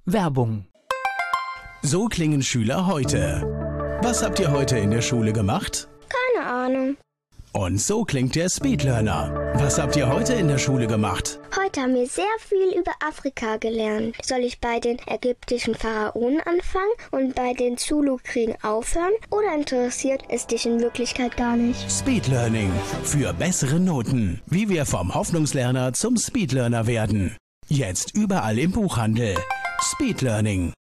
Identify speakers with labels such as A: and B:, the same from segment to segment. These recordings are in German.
A: Werbung. So klingen Schüler heute. Was habt ihr heute in der Schule gemacht?
B: Keine Ahnung.
A: Und so klingt der Speedlearner. Was habt ihr heute in der Schule gemacht?
B: Heute haben wir sehr viel über Afrika gelernt. Soll ich bei den ägyptischen Pharaonen anfangen und bei den Zulu-Kriegen aufhören? Oder interessiert es dich in Wirklichkeit gar nicht?
A: Speedlearning. Für bessere Noten. Wie wir vom Hoffnungslerner zum Speedlearner werden. Jetzt überall im Buchhandel. Speedlearning.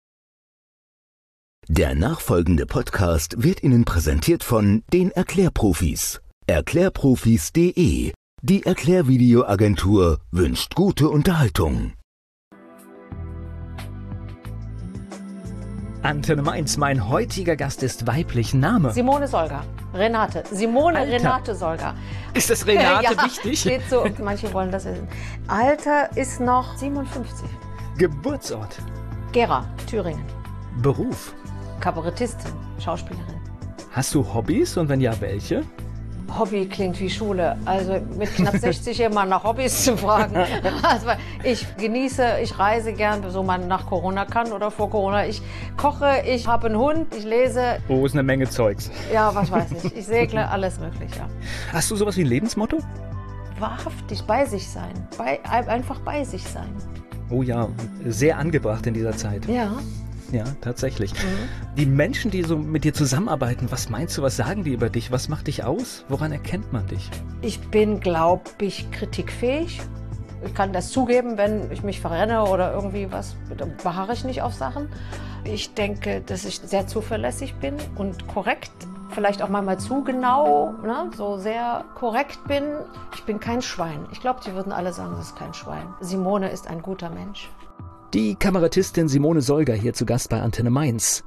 C: Der nachfolgende Podcast wird Ihnen präsentiert von den Erklärprofis. Erklärprofis.de. Die Erklärvideoagentur wünscht gute Unterhaltung.
D: Antenne Mainz, mein heutiger Gast ist weiblich. Name?
E: Simone Solger. Renate. Simone
D: Alter.
E: Renate Solger.
D: Ist das Renate
E: ja,
D: wichtig?
E: Steht so. Manche wollen das wissen. Alter ist noch 57.
D: Geburtsort?
E: Gera, Thüringen.
D: Beruf?
E: Kabarettistin, Schauspielerin.
D: Hast du Hobbys und wenn ja, welche?
E: Hobby klingt wie Schule. Also mit knapp 60 jemand nach Hobbys zu fragen. Also ich genieße, ich reise gern, so man nach Corona kann oder vor Corona. Ich koche, ich habe einen Hund, ich lese.
D: Oh, ist eine Menge Zeugs.
E: Ja, was weiß ich. Ich segle, alles möglich, ja.
D: Hast du sowas wie ein Lebensmotto?
E: Wahrhaftig bei sich sein. Einfach bei sich sein.
D: Oh ja, sehr angebracht in dieser Zeit.
E: Ja.
D: Ja, tatsächlich. Die Menschen, die so mit dir zusammenarbeiten, was meinst du, was sagen die über dich? Was macht dich aus? Woran erkennt man dich?
E: Ich bin, glaube ich, kritikfähig. Ich kann das zugeben, wenn ich mich verrenne oder irgendwie was, dann beharre ich nicht auf Sachen. Ich denke, dass ich sehr zuverlässig bin und korrekt. Vielleicht auch manchmal zu genau, ne? So sehr korrekt bin. Ich bin kein Schwein. Ich glaube, die würden alle sagen, das ist kein Schwein. Simone ist ein guter Mensch.
D: Die Kabarettistin Simone Solger hier zu Gast bei Antenne Mainz.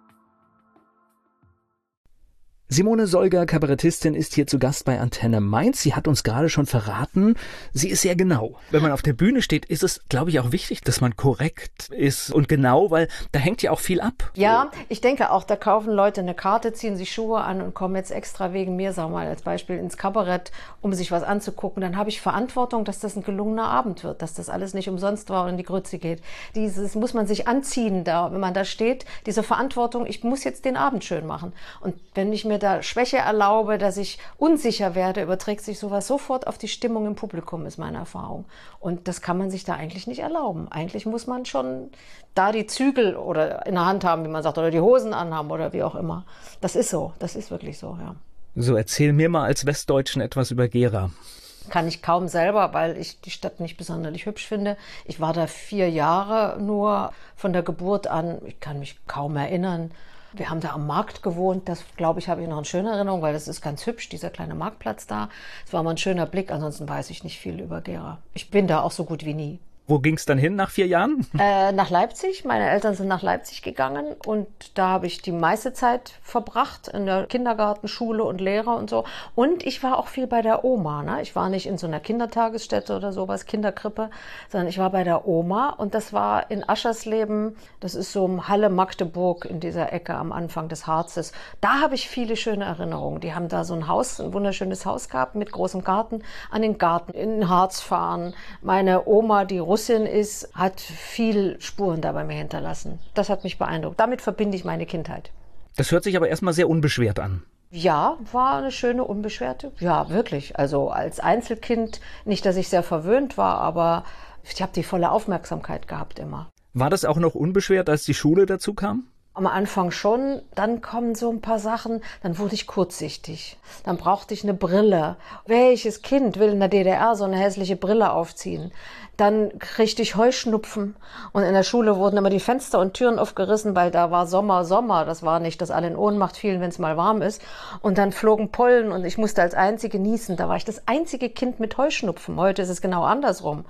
D: Simone Solger, Kabarettistin, ist hier zu Gast bei Antenne Mainz. Sie hat uns gerade schon verraten, sie ist sehr genau. Wenn man auf der Bühne steht, ist es, glaube ich, auch wichtig, dass man korrekt ist und genau, weil da hängt ja auch viel ab.
E: Ja, ich denke auch, da kaufen Leute eine Karte, ziehen sich Schuhe an und kommen jetzt extra wegen mir, sagen wir mal als Beispiel, ins Kabarett, um sich was anzugucken. Dann habe ich Verantwortung, dass das ein gelungener Abend wird, dass das alles nicht umsonst war und in die Grütze geht. Dieses muss man sich anziehen, da, wenn man da steht, diese Verantwortung, ich muss jetzt den Abend schön machen. Und wenn ich mir da Schwäche erlaube, dass ich unsicher werde, überträgt sich sowas sofort auf die Stimmung im Publikum, ist meine Erfahrung. Und das kann man sich da eigentlich nicht erlauben. Eigentlich muss man schon da die Zügel oder in der Hand haben, wie man sagt, oder die Hosen anhaben oder wie auch immer. Das ist so, das ist wirklich so, ja.
D: So, erzähl mir mal als Westdeutschen etwas über Gera.
E: Kann ich kaum selber, weil ich die Stadt nicht besonders hübsch finde. Ich war da 4 Jahre nur von der Geburt an. Ich kann mich kaum erinnern. Wir haben da am Markt gewohnt, das, glaube ich, habe ich noch in schöner Erinnerung, weil das ist ganz hübsch, dieser kleine Marktplatz da. Es war mal ein schöner Blick, ansonsten weiß ich nicht viel über Gera. Ich bin da auch so gut wie nie.
D: Wo ging es dann hin nach 4 Jahren?
E: Nach Leipzig. Meine Eltern sind nach Leipzig gegangen und da habe ich die meiste Zeit verbracht in der Kindergarten, Schule und Lehrer und so. Und ich war auch viel bei der Oma. Ne? Ich war nicht in so einer Kindertagesstätte oder sowas, Kinderkrippe, sondern ich war bei der Oma und das war in Aschersleben. Das ist so um Halle Magdeburg in dieser Ecke am Anfang des Harzes. Da habe ich viele schöne Erinnerungen. Die haben da so ein Haus, ein wunderschönes Haus gehabt mit großem Garten. An den Garten in den Harz fahren. Meine Oma, die Russin ist, hat viel Spuren da bei mir hinterlassen. Das hat mich beeindruckt. Damit verbinde ich meine Kindheit.
D: Das hört sich aber erstmal sehr unbeschwert an.
E: Ja, war eine schöne, unbeschwerte. Ja, wirklich. Also als Einzelkind, nicht, dass ich sehr verwöhnt war, aber ich habe die volle Aufmerksamkeit gehabt immer.
D: War das auch noch unbeschwert, als die Schule dazu kam?
E: Am Anfang schon, dann kommen so ein paar Sachen, dann wurde ich kurzsichtig. Dann brauchte ich eine Brille. Welches Kind will in der DDR so eine hässliche Brille aufziehen? Dann kriegte ich Heuschnupfen und in der Schule wurden immer die Fenster und Türen aufgerissen, weil da war Sommer. Das war nicht, dass alle in Ohnmacht fielen, wenn es mal warm ist. Und dann flogen Pollen und ich musste als Einzige niesen. Da war ich das einzige Kind mit Heuschnupfen. Heute ist es genau andersrum.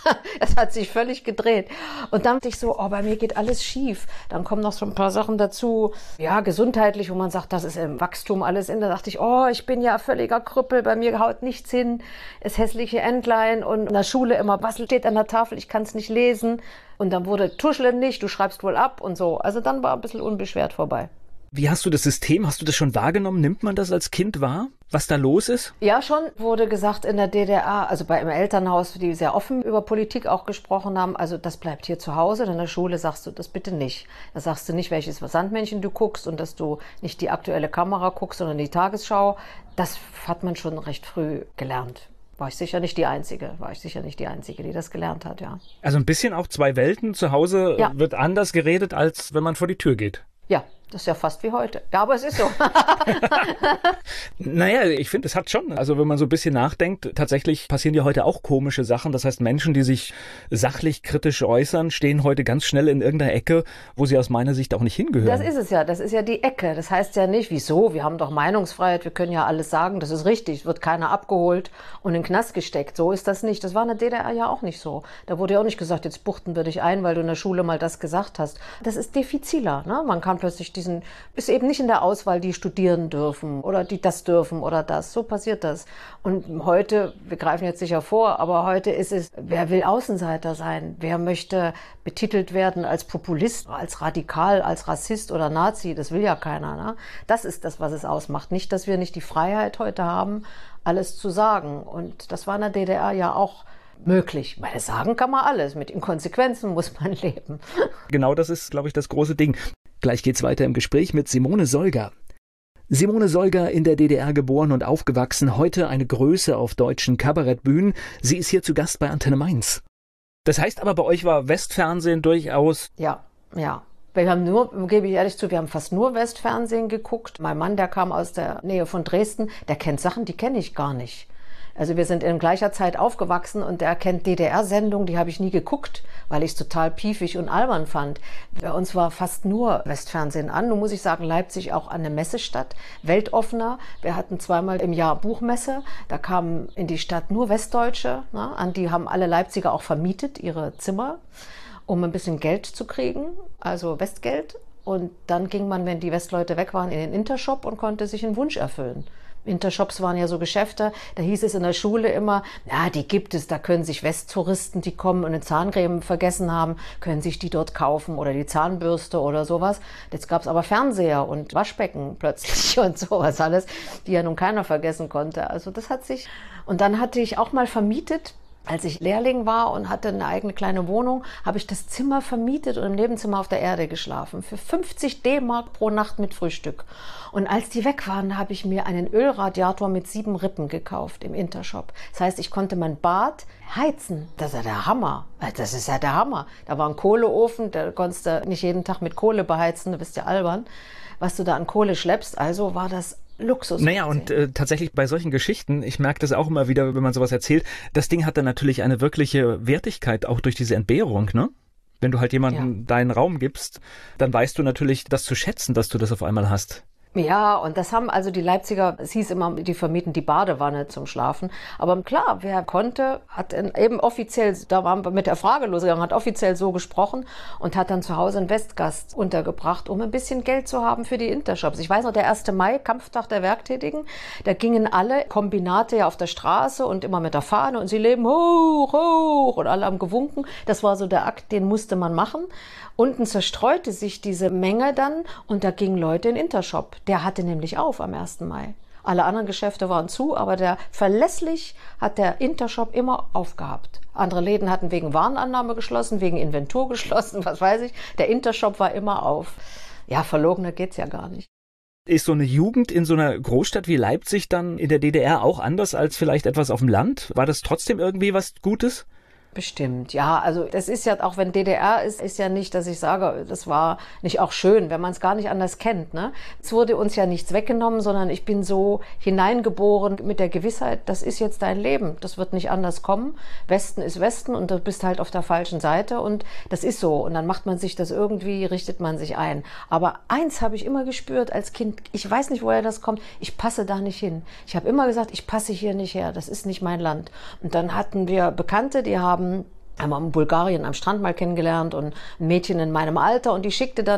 E: Es hat sich völlig gedreht. Und dann dachte ich so, oh, bei mir geht alles schief. Dann kommen noch so ein paar Sachen dazu, ja, gesundheitlich, wo man sagt, das ist im Wachstum alles in. Da dachte ich, oh, ich bin ja völliger Krüppel, bei mir haut nichts hin. Das hässliche Entlein und in der Schule immer, was steht an der Tafel, ich kann es nicht lesen. Und dann wurde, tuschle nicht, du schreibst wohl ab und so. Also dann war ein bisschen unbeschwert vorbei.
D: Wie hast du das System, hast du das schon wahrgenommen? Nimmt man das als Kind wahr, was da los ist?
E: Ja, schon wurde gesagt in der DDR, also bei im Elternhaus, die sehr offen über Politik auch gesprochen haben, also das bleibt hier zu Hause, in der Schule sagst du das bitte nicht. Da sagst du nicht, welches Sandmännchen du guckst und dass du nicht die aktuelle Kamera guckst, sondern die Tagesschau. Das hat man schon recht früh gelernt. War ich sicher nicht die Einzige, die das gelernt hat, ja.
D: Also ein bisschen auch zwei Welten. Zu Hause
E: Ja.
D: wird anders geredet, als wenn man vor die Tür geht.
E: Ja, das ist ja fast wie heute. Ja, aber es ist so.
D: Naja, ich finde, es hat schon. Also wenn man so ein bisschen nachdenkt, tatsächlich passieren ja heute auch komische Sachen. Das heißt, Menschen, die sich sachlich kritisch äußern, stehen heute ganz schnell in irgendeiner Ecke, wo sie aus meiner Sicht auch nicht hingehören.
E: Das ist es ja, das ist ja die Ecke. Das heißt ja nicht, wieso, wir haben doch Meinungsfreiheit, wir können ja alles sagen, das ist richtig, es wird keiner abgeholt und in den Knast gesteckt. So ist das nicht. Das war in der DDR ja auch nicht so. Da wurde ja auch nicht gesagt, jetzt buchten wir dich ein, weil du in der Schule mal das gesagt hast. Das ist diffiziler, ne? Man kann plötzlich ist eben nicht in der Auswahl, die studieren dürfen oder die das dürfen oder das. So passiert das. Und heute, wir greifen jetzt sicher vor, aber heute ist es, wer will Außenseiter sein? Wer möchte betitelt werden als Populist, als radikal, als Rassist oder Nazi? Das will ja keiner, ne? Das ist das, was es ausmacht. Nicht, dass wir nicht die Freiheit heute haben, alles zu sagen. Und das war in der DDR ja auch möglich. Weil sagen kann man alles. Mit Inkonsequenzen muss man leben.
D: Genau das ist, glaube ich, das große Ding. Gleich geht's weiter im Gespräch mit Simone Solger. Simone Solger, in der DDR geboren und aufgewachsen, heute eine Größe auf deutschen Kabarettbühnen. Sie ist hier zu Gast bei Antenne Mainz. Das heißt aber, bei euch war Westfernsehen durchaus...
E: Ja, ja. Wir haben nur, gebe ich ehrlich zu, wir haben fast nur Westfernsehen geguckt. Mein Mann, der kam aus der Nähe von Dresden, der kennt Sachen, die kenne ich gar nicht. Also wir sind in gleicher Zeit aufgewachsen und der kennt DDR-Sendungen, die habe ich nie geguckt, weil ich es total piefig und albern fand. Bei uns war fast nur Westfernsehen an. Nun muss ich sagen, Leipzig auch eine Messestadt, weltoffener. Wir hatten zweimal im Jahr Buchmesse, da kamen in die Stadt nur Westdeutsche, ne? An die haben alle Leipziger auch vermietet, ihre Zimmer, um ein bisschen Geld zu kriegen, also Westgeld. Und dann ging man, wenn die Westleute weg waren, in den Intershop und konnte sich einen Wunsch erfüllen. Intershops waren ja so Geschäfte, da hieß es in der Schule immer, ja, die gibt es, da können sich Westtouristen, die kommen und eine Zahncreme vergessen haben, können sich die dort kaufen oder die Zahnbürste oder sowas. Jetzt gab es aber Fernseher und Waschbecken plötzlich und sowas alles, die ja nun keiner vergessen konnte. Also das hat sich, und dann hatte ich auch mal vermietet, als ich Lehrling war und hatte eine eigene kleine Wohnung, habe ich das Zimmer vermietet und im Nebenzimmer auf der Erde geschlafen. Für 50 D-Mark pro Nacht mit Frühstück. Und als die weg waren, habe ich mir einen Ölradiator mit 7 Rippen gekauft im Intershop. Das heißt, ich konnte mein Bad heizen. Das ist ja der Hammer. Das ist ja der Hammer. Da war ein Kohleofen, da konntest du nicht jeden Tag mit Kohle beheizen, du bist ja albern, was du da an Kohle schleppst. Also war das Luxus.
D: Naja, und tatsächlich bei solchen Geschichten, ich merke das auch immer wieder, wenn man sowas erzählt, das Ding hat dann natürlich eine wirkliche Wertigkeit, auch durch diese Entbehrung, ne? Wenn du halt jemandem deinen Raum gibst, dann weißt du natürlich das zu schätzen, dass du das auf einmal hast.
E: Ja, und das haben also die Leipziger, es hieß immer, die vermieten die Badewanne zum Schlafen. Aber klar, wer konnte, hat eben offiziell, da waren wir mit der Frage losgegangen, hat offiziell so gesprochen und hat dann zu Hause einen Westgast untergebracht, um ein bisschen Geld zu haben für die Intershops. Ich weiß noch, der 1. Mai, Kampftag der Werktätigen, da gingen alle Kombinate ja auf der Straße und immer mit der Fahne und sie leben hoch, hoch und alle haben gewunken. Das war so der Akt, den musste man machen. Unten zerstreute sich diese Menge dann und da gingen Leute in den Intershop. Der hatte nämlich auf am 1. Mai. Alle anderen Geschäfte waren zu, aber verlässlich hat der Intershop immer aufgehabt. Andere Läden hatten wegen Warenannahme geschlossen, wegen Inventur geschlossen, was weiß ich. Der Intershop war immer auf. Ja, verlogener geht's ja gar nicht.
D: Ist so eine Jugend in so einer Großstadt wie Leipzig dann in der DDR auch anders als vielleicht etwas auf dem Land? War das trotzdem irgendwie was Gutes?
E: Bestimmt, ja. Also das ist ja, auch wenn DDR ist ja nicht, dass ich sage, das war nicht auch schön, wenn man es gar nicht anders kennt, ne? Es wurde uns ja nichts weggenommen, sondern ich bin so hineingeboren mit der Gewissheit, das ist jetzt dein Leben, das wird nicht anders kommen. Westen ist Westen und du bist halt auf der falschen Seite und das ist so. Und dann macht man sich das irgendwie, richtet man sich ein. Aber eins habe ich immer gespürt als Kind, ich weiß nicht, woher das kommt, ich passe da nicht hin. Ich habe immer gesagt, ich passe hier nicht her, das ist nicht mein Land. Und dann hatten wir Bekannte, die haben wir in Bulgarien am Strand mal kennengelernt und ein Mädchen in meinem Alter und die schickte dann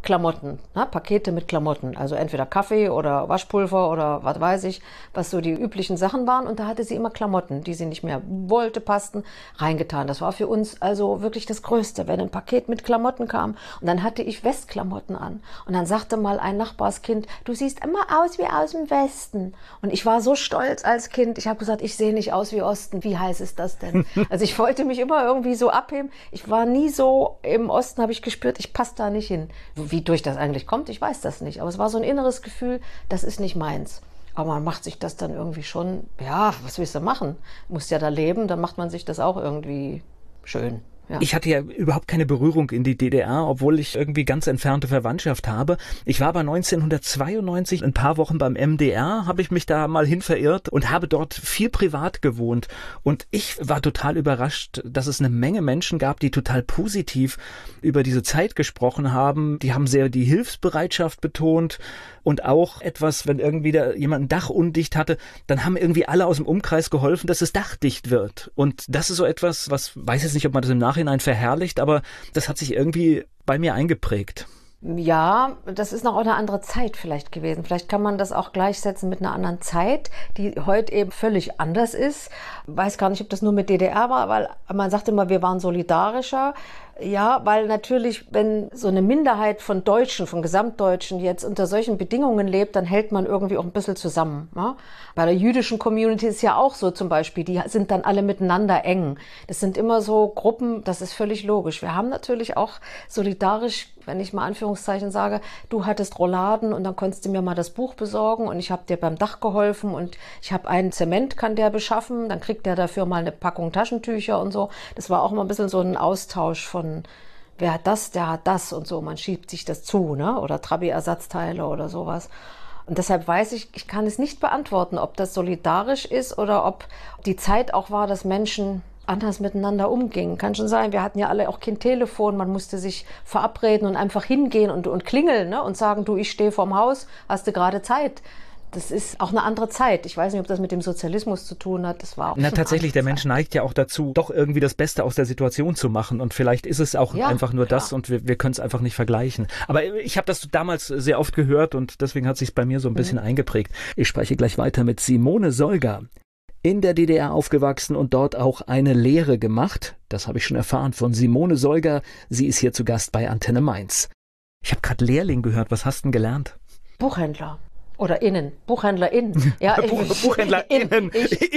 E: Klamotten, ne? Pakete mit Klamotten, also entweder Kaffee oder Waschpulver oder was weiß ich, was so die üblichen Sachen waren. Und da hatte sie immer Klamotten, die sie nicht mehr wollte, passten, reingetan. Das war für uns also wirklich das Größte, wenn ein Paket mit Klamotten kam. Und dann hatte ich Westklamotten an. Und dann sagte mal ein Nachbarskind, du siehst immer aus wie aus dem Westen. Und ich war so stolz als Kind. Ich habe gesagt, ich sehe nicht aus wie Osten. Wie heiß ist das denn? Also ich wollte mich immer irgendwie so abheben. Ich war nie so, im Osten habe ich gespürt, ich passe da nicht hin. Wie durch das eigentlich kommt, ich weiß das nicht. Aber es war so ein inneres Gefühl, das ist nicht meins. Aber man macht sich das dann irgendwie schon, ja, was willst du machen? Musst ja da leben, dann macht man sich das auch irgendwie schön. Ja.
D: Ich hatte ja überhaupt keine Berührung in die DDR, obwohl ich irgendwie ganz entfernte Verwandtschaft habe. Ich war aber 1992 ein paar Wochen beim MDR, habe ich mich da mal hin verirrt und habe dort viel privat gewohnt. Und ich war total überrascht, dass es eine Menge Menschen gab, die total positiv über diese Zeit gesprochen haben. Die haben sehr die Hilfsbereitschaft betont und auch etwas, wenn irgendwie da jemand ein Dach undicht hatte, dann haben irgendwie alle aus dem Umkreis geholfen, dass das Dach dicht wird. Und das ist so etwas, was, weiß jetzt nicht, ob man das im Nachhinein verherrlicht, aber das hat sich irgendwie bei mir eingeprägt.
E: Ja, das ist noch eine andere Zeit vielleicht gewesen. Vielleicht kann man das auch gleichsetzen mit einer anderen Zeit, die heute eben völlig anders ist. Weiß gar nicht, ob das nur mit DDR war, weil man sagt immer, wir waren solidarischer. Ja, weil natürlich, wenn so eine Minderheit von Deutschen, von Gesamtdeutschen jetzt unter solchen Bedingungen lebt, dann hält man irgendwie auch ein bisschen zusammen. Ja? Bei der jüdischen Community ist ja auch so zum Beispiel, die sind dann alle miteinander eng. Das sind immer so Gruppen, das ist völlig logisch. Wir haben natürlich auch solidarisch, wenn ich mal Anführungszeichen sage, du hattest Rouladen und dann konntest du mir mal das Buch besorgen und ich habe dir beim Dach geholfen und ich habe einen Zement, kann der beschaffen, dann kriegt der dafür mal eine Packung Taschentücher und so. Das war auch immer ein bisschen so ein Austausch von wer hat das, der hat das und so. Man schiebt sich das zu, ne? Oder Trabi-Ersatzteile oder sowas. Und deshalb weiß ich, ich kann es nicht beantworten, ob das solidarisch ist oder ob die Zeit auch war, dass Menschen anders miteinander umgingen. Kann schon sein, wir hatten ja alle auch kein Telefon, man musste sich verabreden und einfach hingehen und klingeln, ne? Und sagen, du, ich stehe vorm Haus, hast du gerade Zeit? Das ist auch eine andere Zeit. Ich weiß nicht, ob das mit dem Sozialismus zu tun hat. Das war auch
D: tatsächlich, der Mensch neigt ja auch dazu, doch irgendwie das Beste aus der Situation zu machen. Und vielleicht ist es auch einfach nur das und wir können es einfach nicht vergleichen. Aber ich habe das damals sehr oft gehört und deswegen hat sich bei mir so ein bisschen eingeprägt. Ich spreche gleich weiter mit Simone Solger. In der DDR aufgewachsen und dort auch eine Lehre gemacht. Das habe ich schon erfahren von Simone Solger. Sie ist hier zu Gast bei Antenne Mainz. Ich habe gerade Lehrling gehört. Was hast du denn gelernt?
E: Buchhändler. Oder innen, BuchhändlerInnen. Ja,
D: BuchhändlerInnen,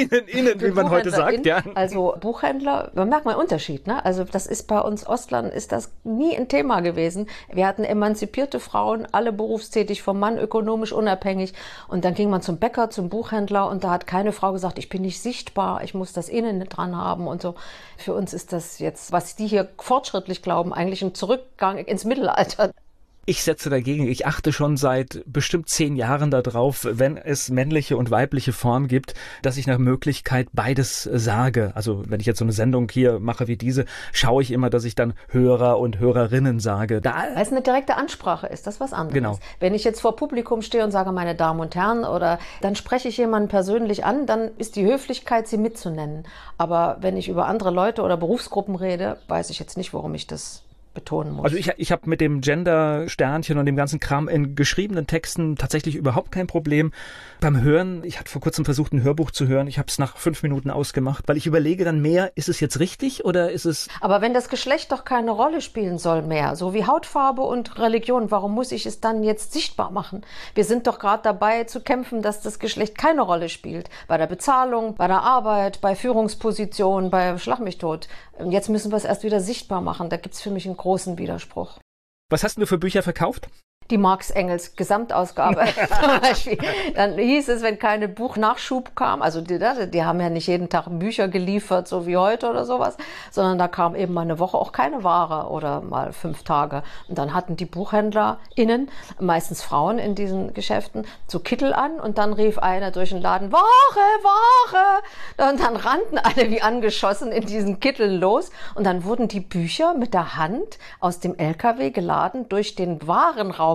D: wie man heute sagt, ja.
E: Also Buchhändler, man merkt mal einen Unterschied, ne? Also das ist bei uns Ostlern, ist das nie ein Thema gewesen. Wir hatten emanzipierte Frauen, alle berufstätig, vom Mann ökonomisch unabhängig. Und dann ging man zum Bäcker, zum Buchhändler und da hat keine Frau gesagt, ich bin nicht sichtbar, ich muss das innen dran haben und so. Für uns ist das jetzt, was die hier fortschrittlich glauben, eigentlich ein Zurückgang ins Mittelalter.
D: Ich setze dagegen, ich achte schon seit bestimmt 10 Jahren darauf, wenn es männliche und weibliche Form gibt, dass ich nach Möglichkeit beides sage. Also wenn ich jetzt so eine Sendung hier mache wie diese, schaue ich immer, dass ich dann Hörer und Hörerinnen sage.
E: Weil es eine direkte Ansprache ist, das ist was anderes.
D: Genau.
E: Wenn ich jetzt vor Publikum stehe und sage, meine Damen und Herren, oder dann spreche ich jemanden persönlich an, dann ist die Höflichkeit, sie mitzunennen. Aber wenn ich über andere Leute oder Berufsgruppen rede, weiß ich jetzt nicht, warum ich das betonen muss.
D: Also ich habe mit dem Gender-Sternchen und dem ganzen Kram in geschriebenen Texten tatsächlich überhaupt kein Problem. Beim Hören, ich hatte vor kurzem versucht, ein Hörbuch zu hören. Ich habe es nach 5 Minuten ausgemacht, weil ich überlege dann mehr, ist es jetzt richtig oder ist es...
E: Aber wenn das Geschlecht doch keine Rolle spielen soll mehr, so wie Hautfarbe und Religion, warum muss ich es dann jetzt sichtbar machen? Wir sind doch gerade dabei zu kämpfen, dass das Geschlecht keine Rolle spielt. Bei der Bezahlung, bei der Arbeit, bei Führungspositionen, bei Schlag mich tot. Jetzt müssen wir es erst wieder sichtbar machen. Da gibt es für mich einen großen Widerspruch.
D: Was hast du für Bücher verkauft?
E: Die Marx Engels Gesamtausgabe zum Beispiel. Dann hieß es, wenn keine Buchnachschub kam, also die haben ja nicht jeden Tag Bücher geliefert, so wie heute oder sowas, sondern da kam eben mal eine Woche auch keine Ware oder mal 5 Tage. Und dann hatten die BuchhändlerInnen, meistens Frauen in diesen Geschäften, so Kittel an und dann rief einer durch den Laden, Ware, Ware! Und dann rannten alle wie angeschossen in diesen Kitteln los und dann wurden die Bücher mit der Hand aus dem LKW geladen durch den Warenraum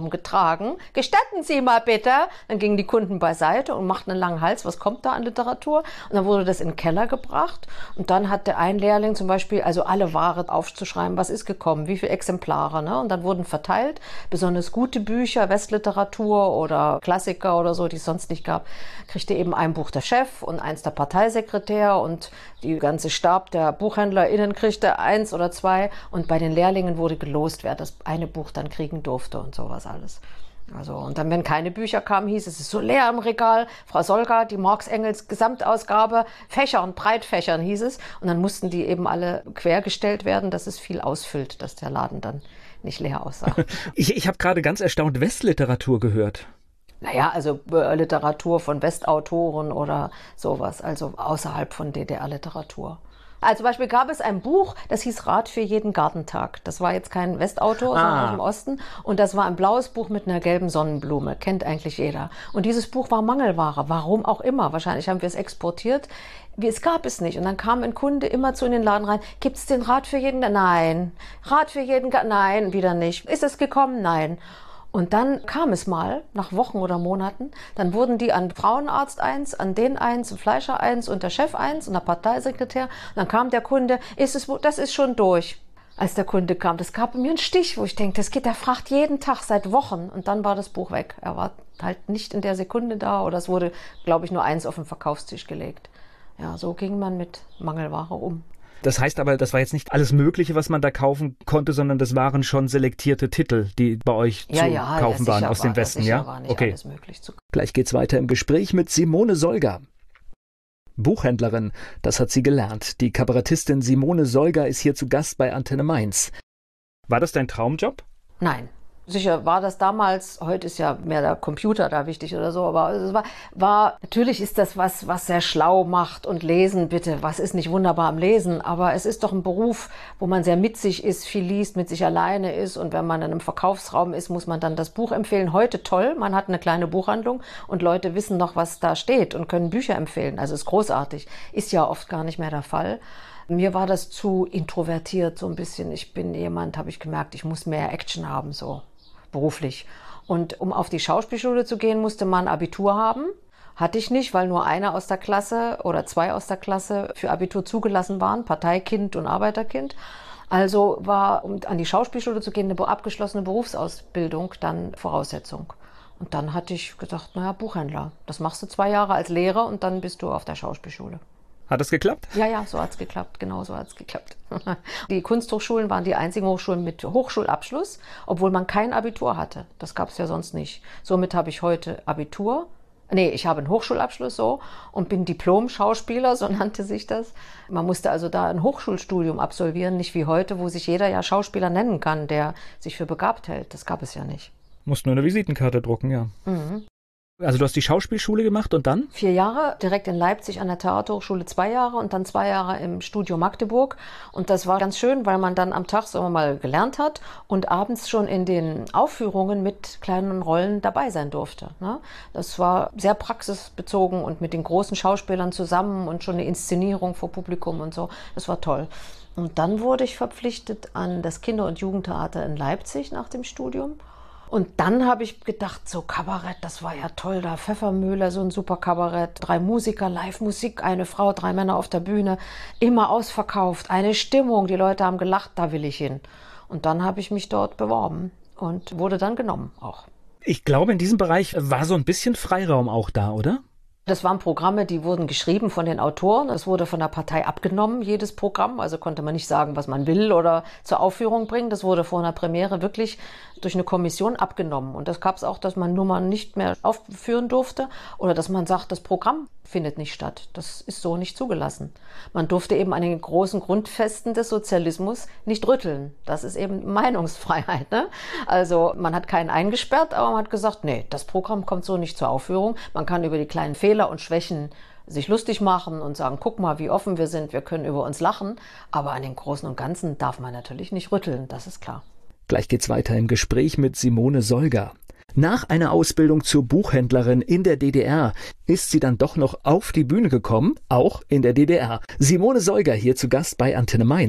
E: Armen getragen. Gestatten Sie mal bitte. Dann gingen die Kunden beiseite und machten einen langen Hals. Was kommt da an Literatur? Und dann wurde das in den Keller gebracht. Und dann hatte ein Lehrling zum Beispiel, also alle Ware aufzuschreiben, was ist gekommen, wie viele Exemplare. Ne? Und dann wurden verteilt, besonders gute Bücher, Westliteratur oder Klassiker oder so, die es sonst nicht gab, kriegte eben ein Buch der Chef und eins der Parteisekretär und die ganze Stab der BuchhändlerInnen kriegte 1 oder 2 und bei den Lehrlingen wurde gelost, wer das eine Buch dann kriegen durfte und sowas alles. Also, und dann, wenn keine Bücher kamen, hieß es ist so leer im Regal. Frau Solga, die Marx-Engels Gesamtausgabe, Fächern, Breitfächern hieß es. Und dann mussten die eben alle quergestellt werden, dass es viel ausfüllt, dass der Laden dann nicht leer aussah.
D: Ich habe gerade ganz erstaunt Westliteratur gehört.
E: Naja, also Literatur von Westautoren oder sowas, also außerhalb von DDR-Literatur. Also zum Beispiel gab es ein Buch, das hieß Rat für jeden Gartentag. Das war jetzt kein Westautor, sondern aus dem Osten. Und das war ein blaues Buch mit einer gelben Sonnenblume. Kennt eigentlich jeder. Und dieses Buch war Mangelware. Warum auch immer. Wahrscheinlich haben wir es exportiert. Es gab es nicht. Und dann kam ein Kunde immer zu in den Laden rein. Gibt es den Rat für jeden? Nein. Rat für jeden? Nein, wieder nicht. Ist es gekommen? Nein. Und dann kam es mal, nach Wochen oder Monaten, dann wurden die an Frauenarzt 1, an den 1, Fleischer 1 und der Chef 1 und der Parteisekretär. Und dann kam der Kunde, das ist schon durch. Als der Kunde kam, das gab mir einen Stich, wo ich denke, der fragt jeden Tag seit Wochen. Und dann war das Buch weg. Er war halt nicht in der Sekunde da oder es wurde, glaube ich, nur 1 auf den Verkaufstisch gelegt. Ja, so ging man mit Mangelware um.
D: Das heißt aber, das war jetzt nicht alles Mögliche, was man da kaufen konnte, sondern das waren schon selektierte Titel, die bei euch zu kaufen waren aus dem Westen, ja?
E: War nicht alles möglich zu kaufen.
D: Gleich geht's weiter im Gespräch mit Simone Solga. Buchhändlerin, das hat sie gelernt. Die Kabarettistin Simone Solga ist hier zu Gast bei Antenne Mainz. War das dein Traumjob?
E: Nein. Sicher war das damals, heute ist ja mehr der Computer da wichtig oder so, aber es war natürlich ist das was sehr schlau macht und Lesen, bitte, was ist nicht wunderbar am Lesen, aber es ist doch ein Beruf, wo man sehr mit sich ist, viel liest, mit sich alleine ist und wenn man in einem Verkaufsraum ist, muss man dann das Buch empfehlen. Heute toll, man hat eine kleine Buchhandlung und Leute wissen noch, was da steht und können Bücher empfehlen, also ist großartig, ist ja oft gar nicht mehr der Fall. Mir war das zu introvertiert so ein bisschen, ich bin jemand, habe ich gemerkt, ich muss mehr Action haben, so. Beruflich. Und um auf die Schauspielschule zu gehen, musste man Abitur haben. Hatte ich nicht, weil nur einer aus der Klasse oder 2 aus der Klasse für Abitur zugelassen waren, Parteikind und Arbeiterkind. Also war, um an die Schauspielschule zu gehen, eine abgeschlossene Berufsausbildung dann Voraussetzung. Und dann hatte ich gedacht, naja, Buchhändler. Das machst du 2 Jahre als Lehrer und dann bist du auf der Schauspielschule.
D: Hat das geklappt?
E: Ja, so hat's geklappt. Genau so hat's geklappt. Die Kunsthochschulen waren die einzigen Hochschulen mit Hochschulabschluss, obwohl man kein Abitur hatte. Das gab's ja sonst nicht. Somit habe ich heute Abitur. Nee, ich habe einen Hochschulabschluss so und bin Diplom-Schauspieler, so nannte sich das. Man musste also da ein Hochschulstudium absolvieren, nicht wie heute, wo sich jeder ja Schauspieler nennen kann, der sich für begabt hält. Das gab es ja nicht.
D: Musst nur eine Visitenkarte drucken, ja. Mhm. Also du hast die Schauspielschule gemacht und dann?
E: 4 Jahre, direkt in Leipzig an der Theaterhochschule 2 Jahre und dann 2 Jahre im Studio Magdeburg. Und das war ganz schön, weil man dann am Tag so mal gelernt hat und abends schon in den Aufführungen mit kleinen Rollen dabei sein durfte. Ne? Das war sehr praxisbezogen und mit den großen Schauspielern zusammen und schon eine Inszenierung vor Publikum und so. Das war toll. Und dann wurde ich verpflichtet an das Kinder- und Jugendtheater in Leipzig nach dem Studium. Und dann habe ich gedacht, so Kabarett, das war ja toll, da Pfeffermühle, so ein super Kabarett, 3 Musiker, Live-Musik, eine Frau, 3 Männer auf der Bühne, immer ausverkauft, eine Stimmung, die Leute haben gelacht, da will ich hin. Und dann habe ich mich dort beworben und wurde dann genommen auch.
D: Ich glaube, in diesem Bereich war so ein bisschen Freiraum auch da, oder?
E: Das waren Programme, die wurden geschrieben von den Autoren. Es wurde von der Partei abgenommen, jedes Programm. Also konnte man nicht sagen, was man will oder zur Aufführung bringen. Das wurde vor einer Premiere wirklich durch eine Kommission abgenommen. Und das gab es auch, dass man Nummern nicht mehr aufführen durfte oder dass man sagt, das Programm findet nicht statt. Das ist so nicht zugelassen. Man durfte eben an den großen Grundfesten des Sozialismus nicht rütteln. Das ist eben Meinungsfreiheit. Ne? Also man hat keinen eingesperrt, aber man hat gesagt, nee, das Programm kommt so nicht zur Aufführung. Man kann über die kleinen Fehler und Schwächen sich lustig machen und sagen, guck mal, wie offen wir sind, wir können über uns lachen. Aber an den Großen und Ganzen darf man natürlich nicht rütteln, das ist klar.
D: Gleich geht's weiter im Gespräch mit Simone Solga. Nach einer Ausbildung zur Buchhändlerin in der DDR ist sie dann doch noch auf die Bühne gekommen, auch in der DDR. Simone Solga hier zu Gast bei Antenne Mainz.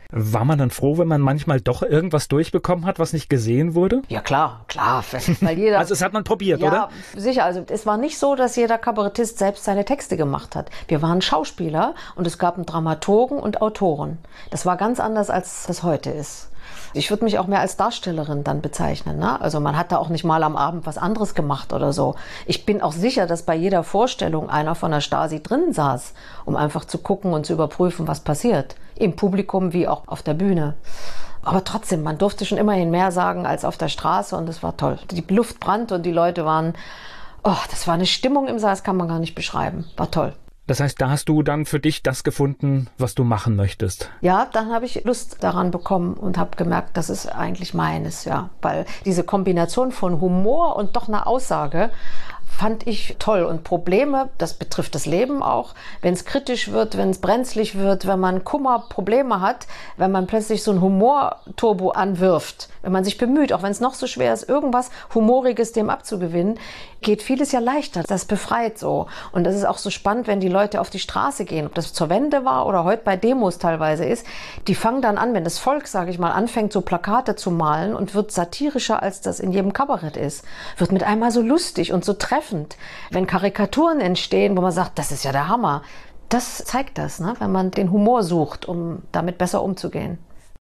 D: War man dann froh, wenn man manchmal doch irgendwas durchbekommen hat, was nicht gesehen wurde?
E: Ja, klar. Weil jeder,
D: Also das hat man probiert,
E: ja,
D: oder?
E: Sicher. Also es war nicht so, dass jeder Kabarettist selbst seine Texte gemacht hat. Wir waren Schauspieler und es gab einen Dramaturgen und Autoren. Das war ganz anders, als das heute ist. Ich würde mich auch mehr als Darstellerin dann bezeichnen, ne? Also man hat da auch nicht mal am Abend was anderes gemacht oder so. Ich bin auch sicher, dass bei jeder Vorstellung einer von der Stasi drin saß, um einfach zu gucken und zu überprüfen, was passiert. Im Publikum wie auch auf der Bühne. Aber trotzdem, man durfte schon immerhin mehr sagen als auf der Straße und es war toll. Die Luft brannte und die Leute waren, das war eine Stimmung im Saal, das kann man gar nicht beschreiben. War toll.
D: Das heißt, da hast du dann für dich das gefunden, was du machen möchtest.
E: Ja, dann habe ich Lust daran bekommen und habe gemerkt, das ist eigentlich meines, ja. Weil diese Kombination von Humor und doch einer Aussage fand ich toll. Und Probleme, das betrifft das Leben auch, wenn es kritisch wird, wenn es brenzlig wird, wenn man Kummer, Probleme hat, wenn man plötzlich so ein Humorturbo anwirft, wenn man sich bemüht, auch wenn es noch so schwer ist, irgendwas Humoriges dem abzugewinnen, geht vieles ja leichter. Das befreit so. Und das ist auch so spannend, wenn die Leute auf die Straße gehen, ob das zur Wende war oder heute bei Demos teilweise ist, die fangen dann an, wenn das Volk, sage ich mal, anfängt, so Plakate zu malen und wird satirischer, als das in jedem Kabarett ist, wird mit einmal so lustig und so treffend. Wenn Karikaturen entstehen, wo man sagt, das ist ja der Hammer, das zeigt das, ne? Wenn man den Humor sucht, um damit besser umzugehen.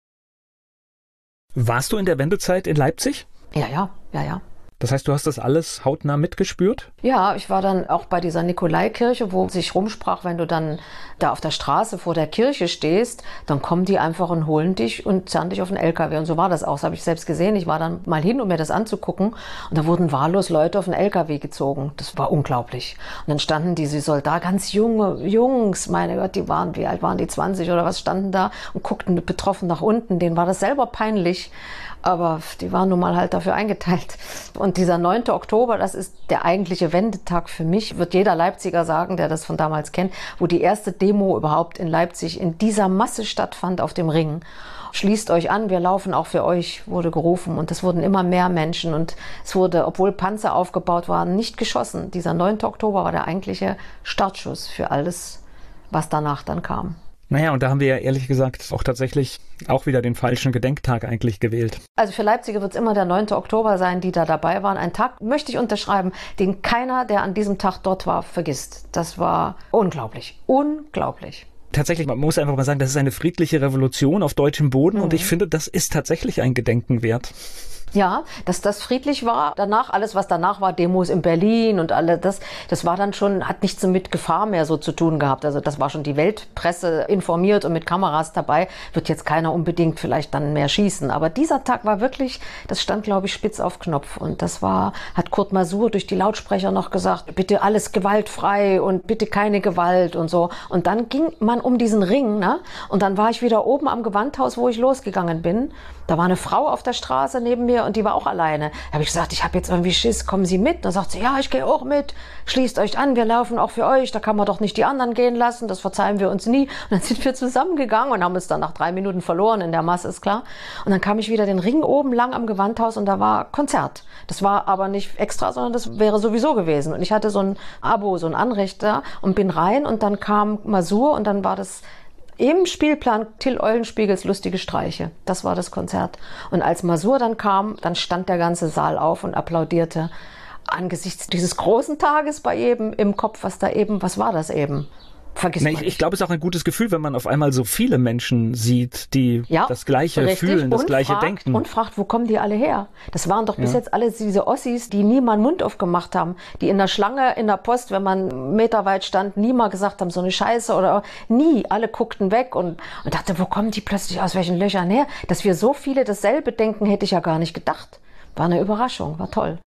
D: Warst du in der Wendezeit in Leipzig?
E: Ja.
D: Das heißt, du hast das alles hautnah mitgespürt?
E: Ja, ich war dann auch bei dieser Nikolaikirche, wo sich rumsprach, wenn du dann da auf der Straße vor der Kirche stehst, dann kommen die einfach und holen dich und zerren dich auf den LKW. Und so war das auch. Das habe ich selbst gesehen. Ich war dann mal hin, um mir das anzugucken. Und da wurden wahllos Leute auf den LKW gezogen. Das war unglaublich. Und dann standen diese Soldaten, ganz junge Jungs, meine Gott, wie alt waren die, 20 oder was, standen da und guckten betroffen nach unten. Denen war das selber peinlich. Aber die waren nun mal halt dafür eingeteilt. Und dieser 9. Oktober, das ist der eigentliche Wendetag für mich, wird jeder Leipziger sagen, der das von damals kennt, wo die erste Demo überhaupt in Leipzig in dieser Masse stattfand auf dem Ring. Schließt euch an, wir laufen auch für euch, wurde gerufen. Und es wurden immer mehr Menschen. Und es wurde, obwohl Panzer aufgebaut waren, nicht geschossen. Dieser 9. Oktober war der eigentliche Startschuss für alles, was danach dann kam.
D: Naja, und da haben wir ja ehrlich gesagt auch tatsächlich auch wieder den falschen Gedenktag eigentlich gewählt.
E: Also für Leipziger wird es immer der 9. Oktober sein, die da dabei waren. Ein Tag, möchte ich unterschreiben, den keiner, der an diesem Tag dort war, vergisst. Das war unglaublich, unglaublich.
D: Tatsächlich, man muss einfach mal sagen, das ist eine friedliche Revolution auf deutschem Boden und ich finde, das ist tatsächlich ein Gedenken wert.
E: Ja, dass das friedlich war. Danach, alles was danach war, Demos in Berlin und alle das war dann schon, hat nichts mit Gefahr mehr so zu tun gehabt. Also das war schon die Weltpresse informiert und mit Kameras dabei. Wird jetzt keiner unbedingt vielleicht dann mehr schießen. Aber dieser Tag war wirklich, das stand, glaube ich, spitz auf Knopf. Und das hat Kurt Masur durch die Lautsprecher noch gesagt, bitte alles gewaltfrei und bitte keine Gewalt und so. Und dann ging man um diesen Ring, ne? Und dann war ich wieder oben am Gewandhaus, wo ich losgegangen bin. Da war eine Frau auf der Straße neben mir und die war auch alleine. Da habe ich gesagt, ich habe jetzt irgendwie Schiss, kommen Sie mit? Dann sagt sie, ja, ich gehe auch mit. Schließt euch an, wir laufen auch für euch. Da kann man doch nicht die anderen gehen lassen, das verzeihen wir uns nie. Und dann sind wir zusammengegangen und haben uns dann nach 3 Minuten verloren, in der Masse ist klar. Und dann kam ich wieder den Ring oben lang am Gewandhaus und da war Konzert. Das war aber nicht extra, sondern das wäre sowieso gewesen. Und ich hatte so ein Abo, so ein Anrecht da und bin rein und dann kam Masur und dann war das im Spielplan Till Eulenspiegels Lustige Streiche. Das war das Konzert. Und als Masur dann kam, dann stand der ganze Saal auf und applaudierte. Angesichts dieses großen Tages bei jedem im Kopf, was war das eben? Vergiss mal.
D: Ich glaube, es ist auch ein gutes Gefühl, wenn man auf einmal so viele Menschen sieht, die das Gleiche fühlen, das Gleiche denken.
E: Und fragt, wo kommen die alle her? Das waren doch bis jetzt alle diese Ossis, die nie mal einen Mund aufgemacht haben, die in der Schlange, in der Post, wenn man meterweit stand, nie mal gesagt haben, so eine Scheiße oder nie. Alle guckten weg und dachte, wo kommen die plötzlich aus welchen Löchern her? Dass wir so viele dasselbe denken, hätte ich ja gar nicht gedacht. War eine Überraschung, war toll.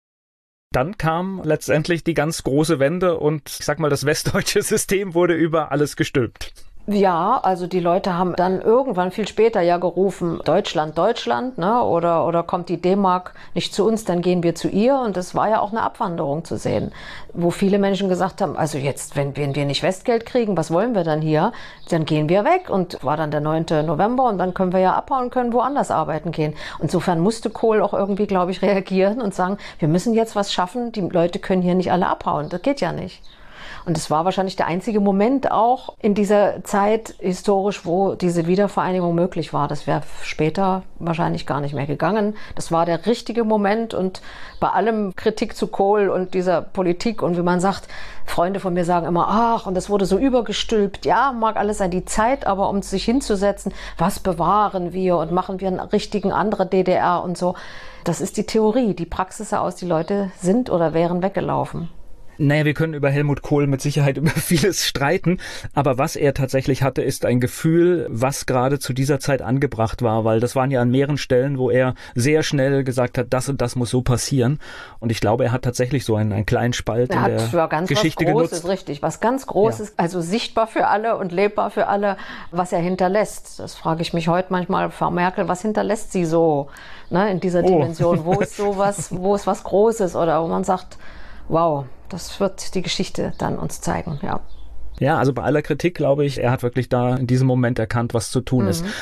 D: Dann kam letztendlich die ganz große Wende und ich sag mal, das westdeutsche System wurde über alles gestülpt.
E: Ja, also die Leute haben dann irgendwann viel später ja gerufen, Deutschland, Deutschland, ne? Oder kommt die D-Mark nicht zu uns, dann gehen wir zu ihr. Und das war ja auch eine Abwanderung zu sehen, wo viele Menschen gesagt haben, also jetzt, wenn wir nicht Westgeld kriegen, was wollen wir dann hier? Dann gehen wir weg. Und war dann der 9. November und dann können wir ja abhauen, können woanders arbeiten gehen. Insofern musste Kohl auch irgendwie, glaube ich, reagieren und sagen, wir müssen jetzt was schaffen, die Leute können hier nicht alle abhauen, das geht ja nicht. Und es war wahrscheinlich der einzige Moment auch in dieser Zeit historisch, wo diese Wiedervereinigung möglich war. Das wäre später wahrscheinlich gar nicht mehr gegangen. Das war der richtige Moment und bei allem Kritik zu Kohl und dieser Politik und wie man sagt, Freunde von mir sagen immer, ach, und das wurde so übergestülpt. Ja, mag alles sein, die Zeit, aber um sich hinzusetzen, was bewahren wir und machen wir einen richtigen anderen DDR und so. Das ist die Theorie. Die Praxis aus, die Leute sind oder wären weggelaufen.
D: Naja, wir können über Helmut Kohl mit Sicherheit über vieles streiten, aber was er tatsächlich hatte, ist ein Gefühl, was gerade zu dieser Zeit angebracht war, weil das waren ja an mehreren Stellen, wo er sehr schnell gesagt hat, das und das muss so passieren. Und ich glaube, er hat tatsächlich so einen kleinen Spalt in der Geschichte genutzt. Was Großes,
E: richtig, was ganz Großes, also sichtbar für alle und lebbar für alle, was er hinterlässt. Das frage ich mich heute manchmal, Frau Merkel, was hinterlässt sie so, ne, in dieser Dimension? Wo ist sowas, wo ist was Großes oder wo man sagt, wow, das wird die Geschichte dann uns zeigen, ja.
D: Ja, also bei aller Kritik glaube ich, er hat wirklich da in diesem Moment erkannt, was zu tun ist.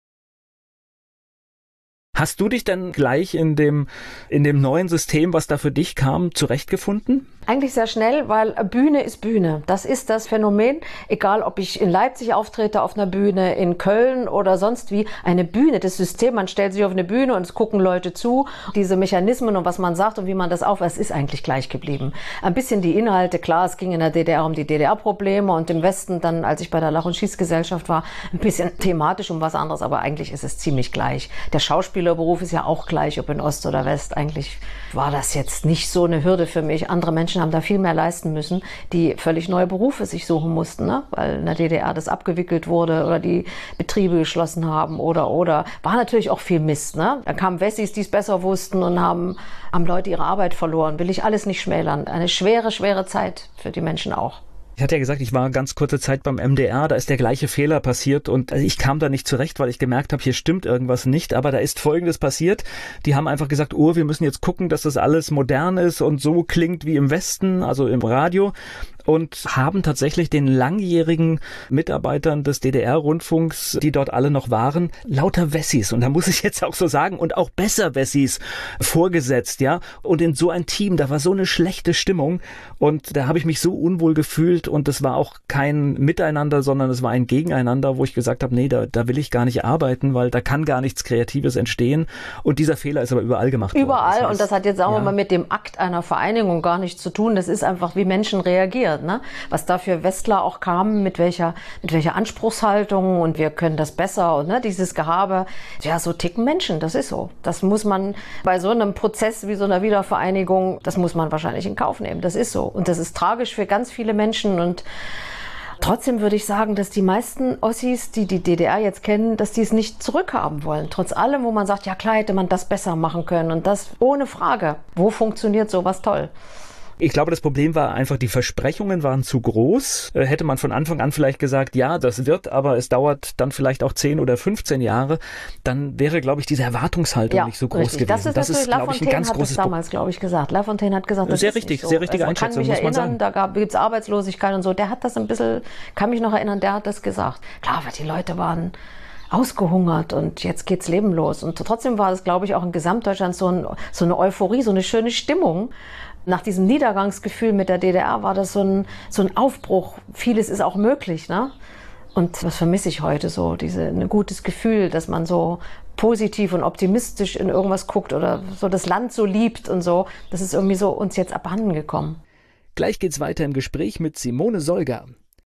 D: Hast du dich denn gleich in dem neuen System, was da für dich kam, zurechtgefunden?
E: Eigentlich sehr schnell, weil Bühne ist Bühne. Das ist das Phänomen, egal ob ich in Leipzig auftrete auf einer Bühne, in Köln oder sonst wie. Eine Bühne, das System, man stellt sich auf eine Bühne und es gucken Leute zu. Diese Mechanismen und was man sagt und wie man das aufweist, ist eigentlich gleich geblieben. Ein bisschen die Inhalte, klar, es ging in der DDR um die DDR-Probleme und im Westen dann, als ich bei der Lach- und Schießgesellschaft war, ein bisschen thematisch um was anderes, aber eigentlich ist es ziemlich gleich. Der Schauspielerberuf ist ja auch gleich, ob in Ost oder West. Eigentlich war das jetzt nicht so eine Hürde für mich. Andere Menschen haben da viel mehr leisten müssen, die völlig neue Berufe sich suchen mussten, ne? Weil in der DDR das abgewickelt wurde oder die Betriebe geschlossen haben oder. War natürlich auch viel Mist, ne? Da kamen Wessis, die es besser wussten und haben Leute ihre Arbeit verloren. Will ich alles nicht schmälern. Eine schwere, schwere Zeit für die Menschen auch.
D: Ich hatte ja gesagt, ich war ganz kurze Zeit beim MDR, da ist der gleiche Fehler passiert und ich kam da nicht zurecht, weil ich gemerkt habe, hier stimmt irgendwas nicht, aber da ist Folgendes passiert. Die haben einfach gesagt, wir müssen jetzt gucken, dass das alles modern ist und so klingt wie im Westen, also im Radio. Und haben tatsächlich den langjährigen Mitarbeitern des DDR-Rundfunks, die dort alle noch waren, lauter Wessis, und da muss ich jetzt auch so sagen, und auch besser Wessis vorgesetzt, ja. Und in so ein Team, da war so eine schlechte Stimmung und da habe ich mich so unwohl gefühlt und es war auch kein Miteinander, sondern es war ein Gegeneinander, wo ich gesagt habe, nee, da will ich gar nicht arbeiten, weil da kann gar nichts Kreatives entstehen. Und dieser Fehler ist aber überall gemacht worden.
E: Überall, das heißt, und das hat jetzt auch mal mit dem Akt einer Vereinigung gar nichts zu tun. Das ist einfach, wie Menschen reagieren. Ne? Was da für Westler auch kamen, mit welcher Anspruchshaltung und wir können das besser und ne, dieses Gehabe. Ja, so ticken Menschen, das ist so. Das muss man bei so einem Prozess wie so einer Wiedervereinigung, das muss man wahrscheinlich in Kauf nehmen. Das ist so. Und das ist tragisch für ganz viele Menschen und trotzdem würde ich sagen, dass die meisten Ossis, die die DDR jetzt kennen, dass die es nicht zurückhaben wollen. Trotz allem, wo man sagt, ja klar hätte man das besser machen können und das ohne Frage. Wo funktioniert sowas toll?
D: Ich glaube, das Problem war einfach, die Versprechungen waren zu groß. Hätte man von Anfang an vielleicht gesagt, ja, das wird, aber es dauert dann vielleicht auch 10 oder 15 Jahre, dann wäre, glaube ich, diese Erwartungshaltung nicht so groß gewesen.
E: Das ist glaube ich, ein ganz großes Problem. Damals, glaube ich, gesagt. Lafontaine hat gesagt, das
D: sehr
E: ist
D: richtig,
E: nicht so.
D: Sehr richtige
E: also
D: Einschätzung, muss man sagen.
E: Da gibt es Arbeitslosigkeit und so. Der hat das ein bisschen, kann mich noch erinnern, der hat das gesagt. Klar, weil die Leute waren ausgehungert und jetzt geht's Leben los. Und trotzdem war es, glaube ich, auch in Gesamtdeutschland so eine Euphorie, so eine schöne Stimmung. Nach diesem Niedergangsgefühl mit der DDR war das so ein Aufbruch. Vieles ist auch möglich, ne? Und was vermisse ich heute so? Ein gutes Gefühl, dass man so positiv und optimistisch in irgendwas guckt oder so das Land so liebt und so. Das ist irgendwie so uns jetzt abhanden gekommen.
D: Gleich geht's weiter im Gespräch mit Simone Solger.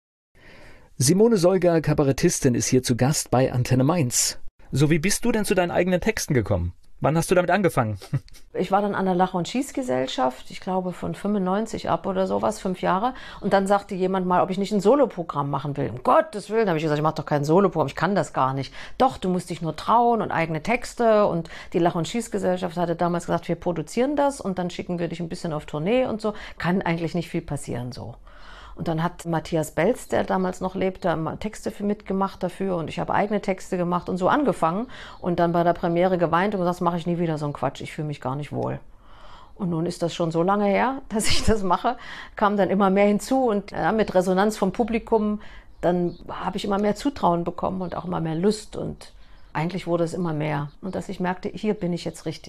D: Simone Solger, Kabarettistin, ist hier zu Gast bei Antenne Mainz. So, wie bist du denn zu deinen eigenen Texten gekommen? Wann hast du damit angefangen?
E: Ich war dann an der Lach- und Schießgesellschaft, ich glaube von 95 ab oder sowas, 5 Jahre. Und dann sagte jemand mal, ob ich nicht ein Soloprogramm machen will. Um Gottes Willen, habe ich gesagt, ich mache doch kein Soloprogramm, ich kann das gar nicht. Doch, du musst dich nur trauen und eigene Texte. Und die Lach- und Schießgesellschaft hatte damals gesagt, wir produzieren das und dann schicken wir dich ein bisschen auf Tournee und so. Kann eigentlich nicht viel passieren so. Und dann hat Matthias Belz, der damals noch lebte, Texte mitgemacht dafür und ich habe eigene Texte gemacht und so angefangen und dann bei der Premiere geweint und gesagt, das mache ich nie wieder so einen Quatsch, ich fühle mich gar nicht wohl. Und nun ist das schon so lange her, dass ich das mache, kam dann immer mehr hinzu und mit Resonanz vom Publikum, dann habe ich immer mehr Zutrauen bekommen und auch immer mehr Lust und eigentlich wurde es immer mehr. Und dass ich merkte, hier bin ich jetzt richtig.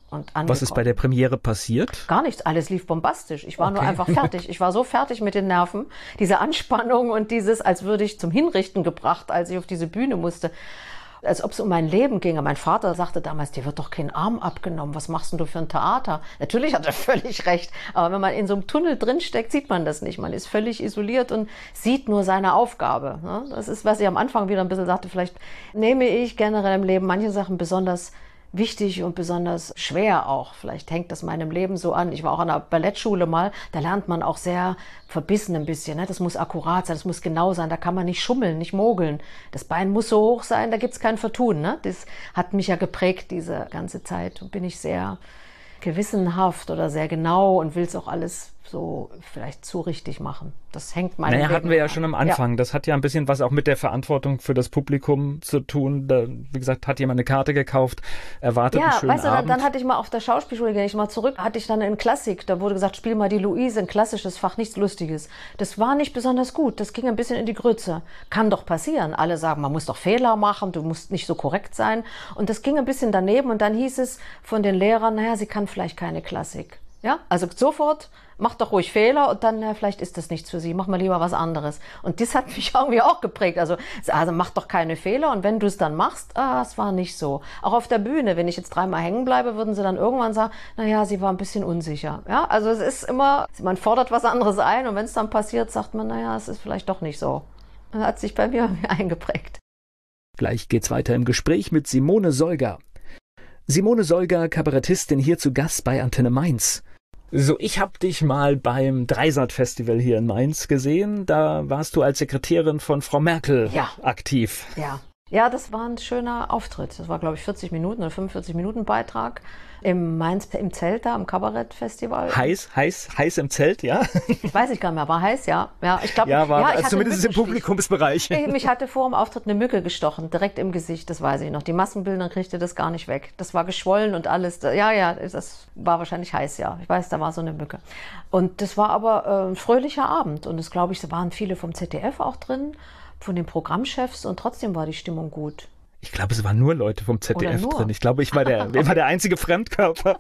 E: und angekommen.
D: Was ist bei der Premiere passiert?
E: Gar nichts, alles lief bombastisch. Ich war nur einfach fertig. Ich war so fertig mit den Nerven, diese Anspannung und dieses, als würde ich zum Hinrichten gebracht, als ich auf diese Bühne musste. Als ob es um mein Leben ginge. Mein Vater sagte damals, dir wird doch kein Arm abgenommen. Was machst denn du für ein Theater? Natürlich hat er völlig recht. Aber wenn man in so einem Tunnel drinsteckt, sieht man das nicht. Man ist völlig isoliert und sieht nur seine Aufgabe. Das ist, was ich am Anfang wieder ein bisschen sagte. Vielleicht nehme ich generell im Leben manche Sachen besonders wichtig und besonders schwer auch. Vielleicht hängt das meinem Leben so an. Ich war auch an einer Ballettschule mal, da lernt man auch sehr verbissen ein bisschen. Ne? Das muss akkurat sein, das muss genau sein, da kann man nicht schummeln, nicht mogeln. Das Bein muss so hoch sein, da gibt's kein Vertun. Ne? Das hat mich ja geprägt diese ganze Zeit. Und bin ich sehr gewissenhaft oder sehr genau und will es auch alles so vielleicht zu richtig machen. Das hängt meinem Leben
D: hatten wir ja
E: an.
D: schon am Anfang. Ja. Das hat ja ein bisschen was auch mit der Verantwortung für das Publikum zu tun. Da, wie gesagt, hat jemand eine Karte gekauft, erwartet einen schönen Abend.
E: Dann hatte ich mal auf der Schauspielschule, gehe ich mal zurück, hatte ich dann in Klassik, da wurde gesagt, spiel mal die Luise, ein klassisches Fach, nichts Lustiges. Das war nicht besonders gut, das ging ein bisschen in die Grütze. Kann doch passieren. Alle sagen, man muss doch Fehler machen, du musst nicht so korrekt sein. Und das ging ein bisschen daneben und dann hieß es von den Lehrern, naja, sie kann vielleicht keine Klassik. Ja, also sofort, mach doch ruhig Fehler und dann, vielleicht ist das nichts für sie, mach mal lieber was anderes. Und das hat mich irgendwie auch geprägt. Also mach doch keine Fehler und wenn du es dann machst, es war nicht so. Auch auf der Bühne, wenn ich jetzt 3-mal hängen bleibe, würden sie dann irgendwann sagen, naja, sie war ein bisschen unsicher. Ja, also es ist immer, man fordert was anderes ein und wenn es dann passiert, sagt man, naja, es ist vielleicht doch nicht so. Das hat sich bei mir eingeprägt.
D: Gleich geht's weiter im Gespräch mit Simone Solger. Simone Solger, Kabarettistin, hier zu Gast bei Antenne Mainz. So, ich habe dich mal beim Dreisat-Festival hier in Mainz gesehen. Da warst du als Sekretärin von Frau Merkel aktiv.
E: Ja, das war ein schöner Auftritt. Das war, glaube ich, 40 Minuten oder 45 Minuten Beitrag im Mainz im Zelt da, am Kabarettfestival.
D: Heiß im Zelt, ja?
E: Weiß ich gar nicht mehr, war heiß, ja. Ja, ich glaube,
D: zumindest im Publikumsbereich.
E: Mich hatte vor dem Auftritt eine Mücke gestochen, direkt im Gesicht, das weiß ich noch. Die Maskenbildner kriegte das gar nicht weg. Das war geschwollen und alles. Ja, das war wahrscheinlich heiß, ja. Ich weiß, da war so eine Mücke. Und das war aber ein fröhlicher Abend. Und es, glaube ich, waren viele vom ZDF auch drin, von den Programmchefs und trotzdem war die Stimmung gut.
D: Ich glaube, es waren nur Leute vom ZDF drin. Ich glaube, ich war der einzige Fremdkörper.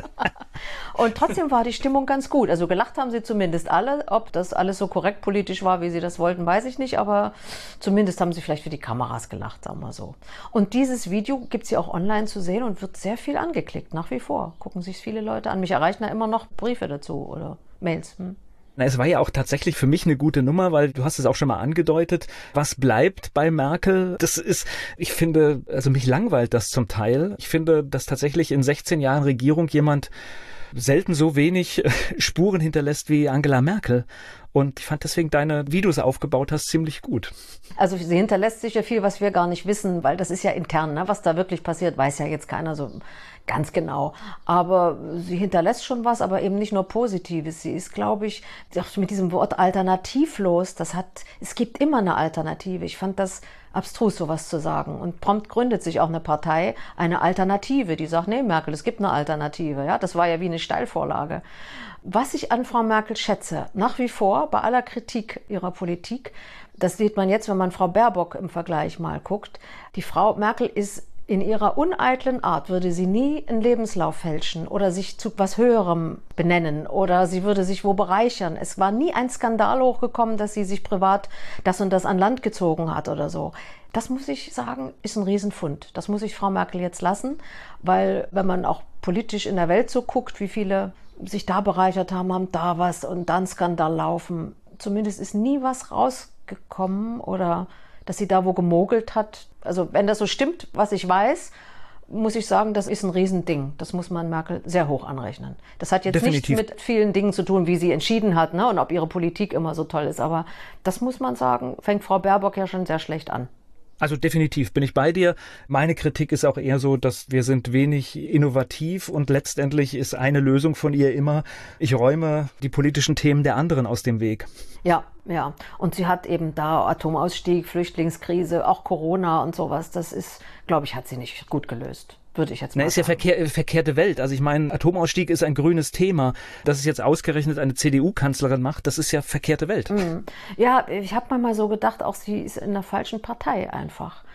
E: Und trotzdem war die Stimmung ganz gut. Also gelacht haben sie zumindest alle. Ob das alles so korrekt politisch war, wie sie das wollten, weiß ich nicht. Aber zumindest haben sie vielleicht für die Kameras gelacht, sagen wir so. Und dieses Video gibt es ja auch online zu sehen und wird sehr viel angeklickt, nach wie vor. Gucken sich viele Leute an. Mich erreichen da immer noch Briefe dazu oder Mails.
D: Na, es war ja auch tatsächlich für mich eine gute Nummer, weil du hast es auch schon mal angedeutet. Was bleibt bei Merkel? Das ist, ich finde, also mich langweilt das zum Teil. Ich finde, dass tatsächlich in 16 Jahren Regierung jemand selten so wenig Spuren hinterlässt wie Angela Merkel. Und ich fand deswegen wie du es aufgebaut hast, ziemlich gut.
E: Also sie hinterlässt sicher viel, was wir gar nicht wissen, weil das ist ja intern, ne? Was da wirklich passiert, weiß ja jetzt keiner so ganz genau. Aber sie hinterlässt schon was, aber eben nicht nur Positives. Sie ist, glaube ich, auch mit diesem Wort alternativlos, es gibt immer eine Alternative. Ich fand das abstrus, sowas zu sagen. Und prompt gründet sich auch eine Partei, eine Alternative, die sagt, nee, Merkel, es gibt eine Alternative. Ja, das war ja wie eine Steilvorlage. Was ich an Frau Merkel schätze, nach wie vor, bei aller Kritik ihrer Politik, das sieht man jetzt, wenn man Frau Baerbock im Vergleich mal guckt, die Frau Merkel ist in ihrer uneitlen Art, würde sie nie einen Lebenslauf fälschen oder sich zu was Höherem benennen oder sie würde sich wo bereichern. Es war nie ein Skandal hochgekommen, dass sie sich privat das und das an Land gezogen hat oder so. Das muss ich sagen, ist ein Riesenfund. Das muss ich Frau Merkel jetzt lassen, weil wenn man auch politisch in der Welt so guckt, wie viele sich da bereichert haben da was und dann Skandal laufen. Zumindest ist nie was rausgekommen oder dass sie da wo gemogelt hat. Also wenn das so stimmt, was ich weiß, muss ich sagen, das ist ein Riesending. Das muss man Merkel sehr hoch anrechnen. Das hat jetzt nichts mit vielen Dingen zu tun, wie sie entschieden hat, ne, und ob ihre Politik immer so toll ist. Aber das muss man sagen, fängt Frau Baerbock ja schon sehr schlecht an.
D: Also definitiv bin ich bei dir. Meine Kritik ist auch eher so, dass wir sind wenig innovativ und letztendlich ist eine Lösung von ihr immer, ich räume die politischen Themen der anderen aus dem Weg.
E: Ja. Und sie hat eben da Atomausstieg, Flüchtlingskrise, auch Corona und sowas. Das ist, glaube ich, hat sie nicht gut gelöst. Würde ich jetzt mal sagen.
D: Ist ja verkehrte Welt. Also ich meine, Atomausstieg ist ein grünes Thema. Dass es jetzt ausgerechnet eine CDU-Kanzlerin macht, das ist ja verkehrte Welt.
E: Ja, ich habe mal so gedacht, auch sie ist in der falschen Partei einfach.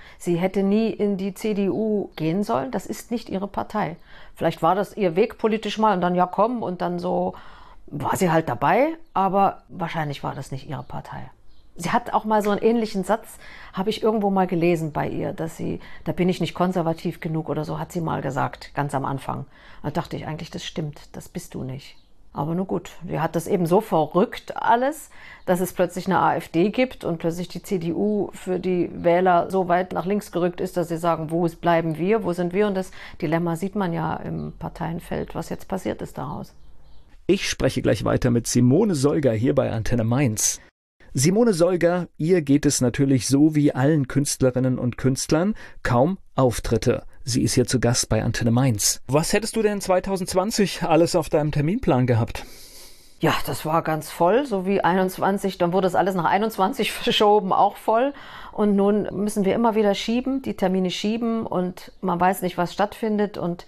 E: Sie hätte nie in die CDU gehen sollen. Das ist nicht ihre Partei. Vielleicht war das ihr Weg politisch mal und dann ja komm und dann so war sie halt dabei, aber wahrscheinlich war das nicht ihre Partei. Sie hat auch mal so einen ähnlichen Satz, habe ich irgendwo mal gelesen bei ihr, dass sie, da bin ich nicht konservativ genug oder so, hat sie mal gesagt, ganz am Anfang. Da dachte ich eigentlich, das stimmt, das bist du nicht. Aber nur gut, sie hat das eben so verrückt alles, dass es plötzlich eine AfD gibt und plötzlich die CDU für die Wähler so weit nach links gerückt ist, dass sie sagen, wo bleiben wir, wo sind wir? Und das Dilemma sieht man ja im Parteienfeld, was jetzt passiert ist daraus.
D: Ich spreche gleich weiter mit Simone Solger hier bei Antenne Mainz. Simone Solger, ihr geht es natürlich so wie allen Künstlerinnen und Künstlern, kaum Auftritte. Sie ist hier zu Gast bei Antenne Mainz. Was hättest du denn 2020 alles auf deinem Terminplan gehabt?
E: Ja, das war ganz voll, so wie 21, dann wurde das alles nach 21 verschoben, auch voll. Und nun müssen wir immer wieder schieben, die Termine schieben und man weiß nicht, was stattfindet. Und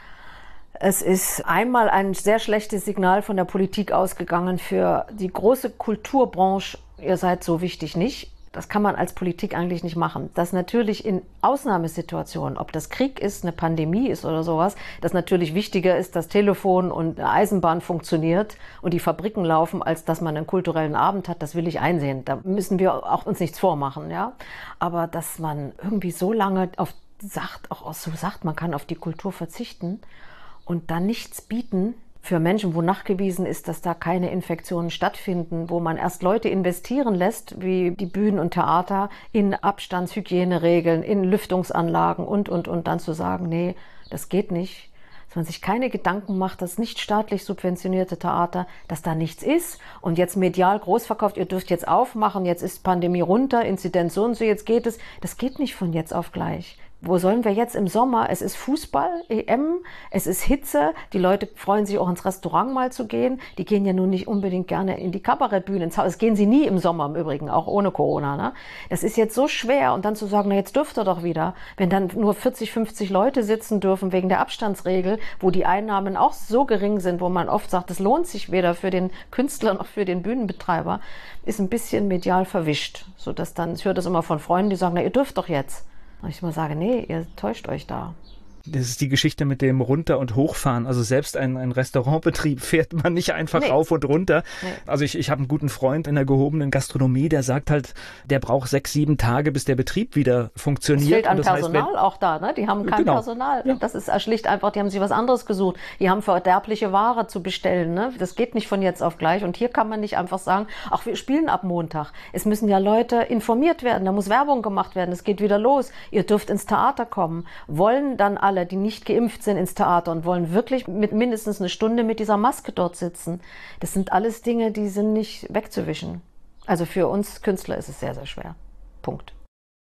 E: es ist einmal ein sehr schlechtes Signal von der Politik ausgegangen für die große Kulturbranche. Ihr seid so wichtig nicht. Das kann man als Politik eigentlich nicht machen. Dass natürlich in Ausnahmesituationen, ob das Krieg ist, eine Pandemie ist oder sowas, dass natürlich wichtiger ist, dass Telefon und Eisenbahn funktioniert und die Fabriken laufen, als dass man einen kulturellen Abend hat, das will ich einsehen. Da müssen wir auch uns nichts vormachen, ja. Aber dass man irgendwie so lange sagt, man kann auf die Kultur verzichten und dann nichts bieten, für Menschen, wo nachgewiesen ist, dass da keine Infektionen stattfinden, wo man erst Leute investieren lässt, wie die Bühnen und Theater, in Abstandshygieneregeln, in Lüftungsanlagen und dann zu sagen, nee, das geht nicht. Dass man sich keine Gedanken macht, dass nicht staatlich subventionierte Theater, dass da nichts ist und jetzt medial groß verkauft, ihr dürft jetzt aufmachen, jetzt ist Pandemie runter, Inzidenz so und so, jetzt geht es. Das geht nicht von jetzt auf gleich. Wo sollen wir jetzt im Sommer? Es ist Fußball, EM, es ist Hitze. Die Leute freuen sich auch ins Restaurant mal zu gehen. Die gehen ja nun nicht unbedingt gerne in die Kabarettbühne ins Haus. Das gehen sie nie im Sommer im Übrigen, auch ohne Corona. Ne? Das ist jetzt so schwer und dann zu sagen, na jetzt dürft ihr doch wieder. Wenn dann nur 40, 50 Leute sitzen dürfen wegen der Abstandsregel, wo die Einnahmen auch so gering sind, wo man oft sagt, das lohnt sich weder für den Künstler noch für den Bühnenbetreiber, ist ein bisschen medial verwischt. Sodass dann, ich höre das immer von Freunden, die sagen, na ihr dürft doch jetzt. Und ich immer sage, nee, ihr täuscht euch da.
D: Das ist die Geschichte mit dem Runter- und Hochfahren. Also selbst ein Restaurantbetrieb fährt man nicht einfach rauf und runter. Nee. Also ich habe einen guten Freund in der gehobenen Gastronomie, der sagt halt, der braucht 6, 7 Tage, bis der Betrieb wieder funktioniert.
E: Es fehlt an Personal auch da, ne? Die haben kein Personal. Ja. Das ist schlicht einfach, die haben sich was anderes gesucht. Die haben verderbliche Ware zu bestellen, ne? Das geht nicht von jetzt auf gleich. Und hier kann man nicht einfach sagen, ach, wir spielen ab Montag. Es müssen ja Leute informiert werden, da muss Werbung gemacht werden, es geht wieder los. Ihr dürft ins Theater kommen. Wollen dann alle, die nicht geimpft sind, ins Theater und wollen wirklich mit mindestens eine Stunde mit dieser Maske dort sitzen. Das sind alles Dinge, die sind nicht wegzuwischen. Also für uns Künstler ist es sehr, sehr schwer. Punkt.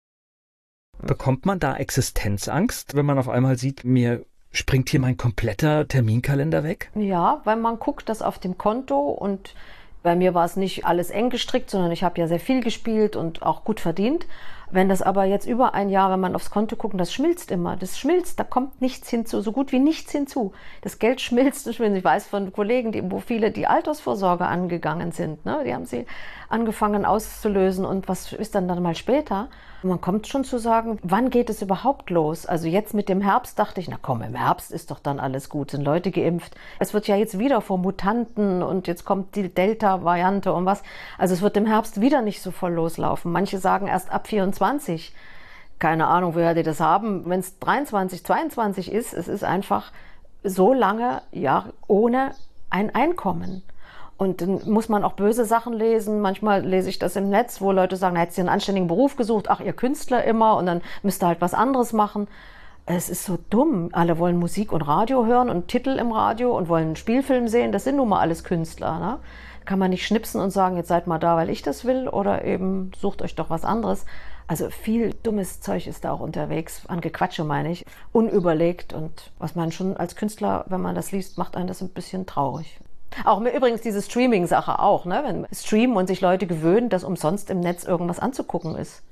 D: Bekommt man da Existenzangst, wenn man auf einmal sieht, mir springt hier mein kompletter Terminkalender weg?
E: Ja, weil man guckt das auf dem Konto und bei mir war es nicht alles eng gestrickt, sondern ich habe ja sehr viel gespielt und auch gut verdient. Wenn das aber jetzt über ein Jahr, wenn man aufs Konto guckt, das schmilzt immer. Das schmilzt, da kommt nichts hinzu, so gut wie nichts hinzu. Das Geld schmilzt und schmilzt. Ich weiß von Kollegen, wo viele die Altersvorsorge angegangen sind. Ne? Die haben sie angefangen auszulösen und was ist dann mal später? Und man kommt schon zu sagen, wann geht es überhaupt los? Also jetzt mit dem Herbst dachte ich, na komm, im Herbst ist doch dann alles gut, sind Leute geimpft. Es wird ja jetzt wieder vor Mutanten und jetzt kommt die Delta-Variante und was. Also es wird im Herbst wieder nicht so voll loslaufen. Manche sagen erst ab 24. Keine Ahnung, woher die das haben. Wenn es 23, 22 ist, es ist einfach so lange ja ohne ein Einkommen. Und dann muss man auch böse Sachen lesen. Manchmal lese ich das im Netz, wo Leute sagen, hättest du einen anständigen Beruf gesucht, ach, ihr Künstler immer, und dann müsst ihr halt was anderes machen. Es ist so dumm. Alle wollen Musik und Radio hören und Titel im Radio und wollen einen Spielfilm sehen. Das sind nun mal alles Künstler. Ne? Kann man nicht schnipsen und sagen, jetzt seid mal da, weil ich das will, oder eben sucht euch doch was anderes. Also viel dummes Zeug ist da auch unterwegs, an Gequatsche meine ich, unüberlegt. Und was man schon als Künstler, wenn man das liest, macht einen das ein bisschen traurig. Auch übrigens diese Streaming-Sache auch, ne? Wenn streamen und sich Leute gewöhnen, dass umsonst im Netz irgendwas anzugucken ist.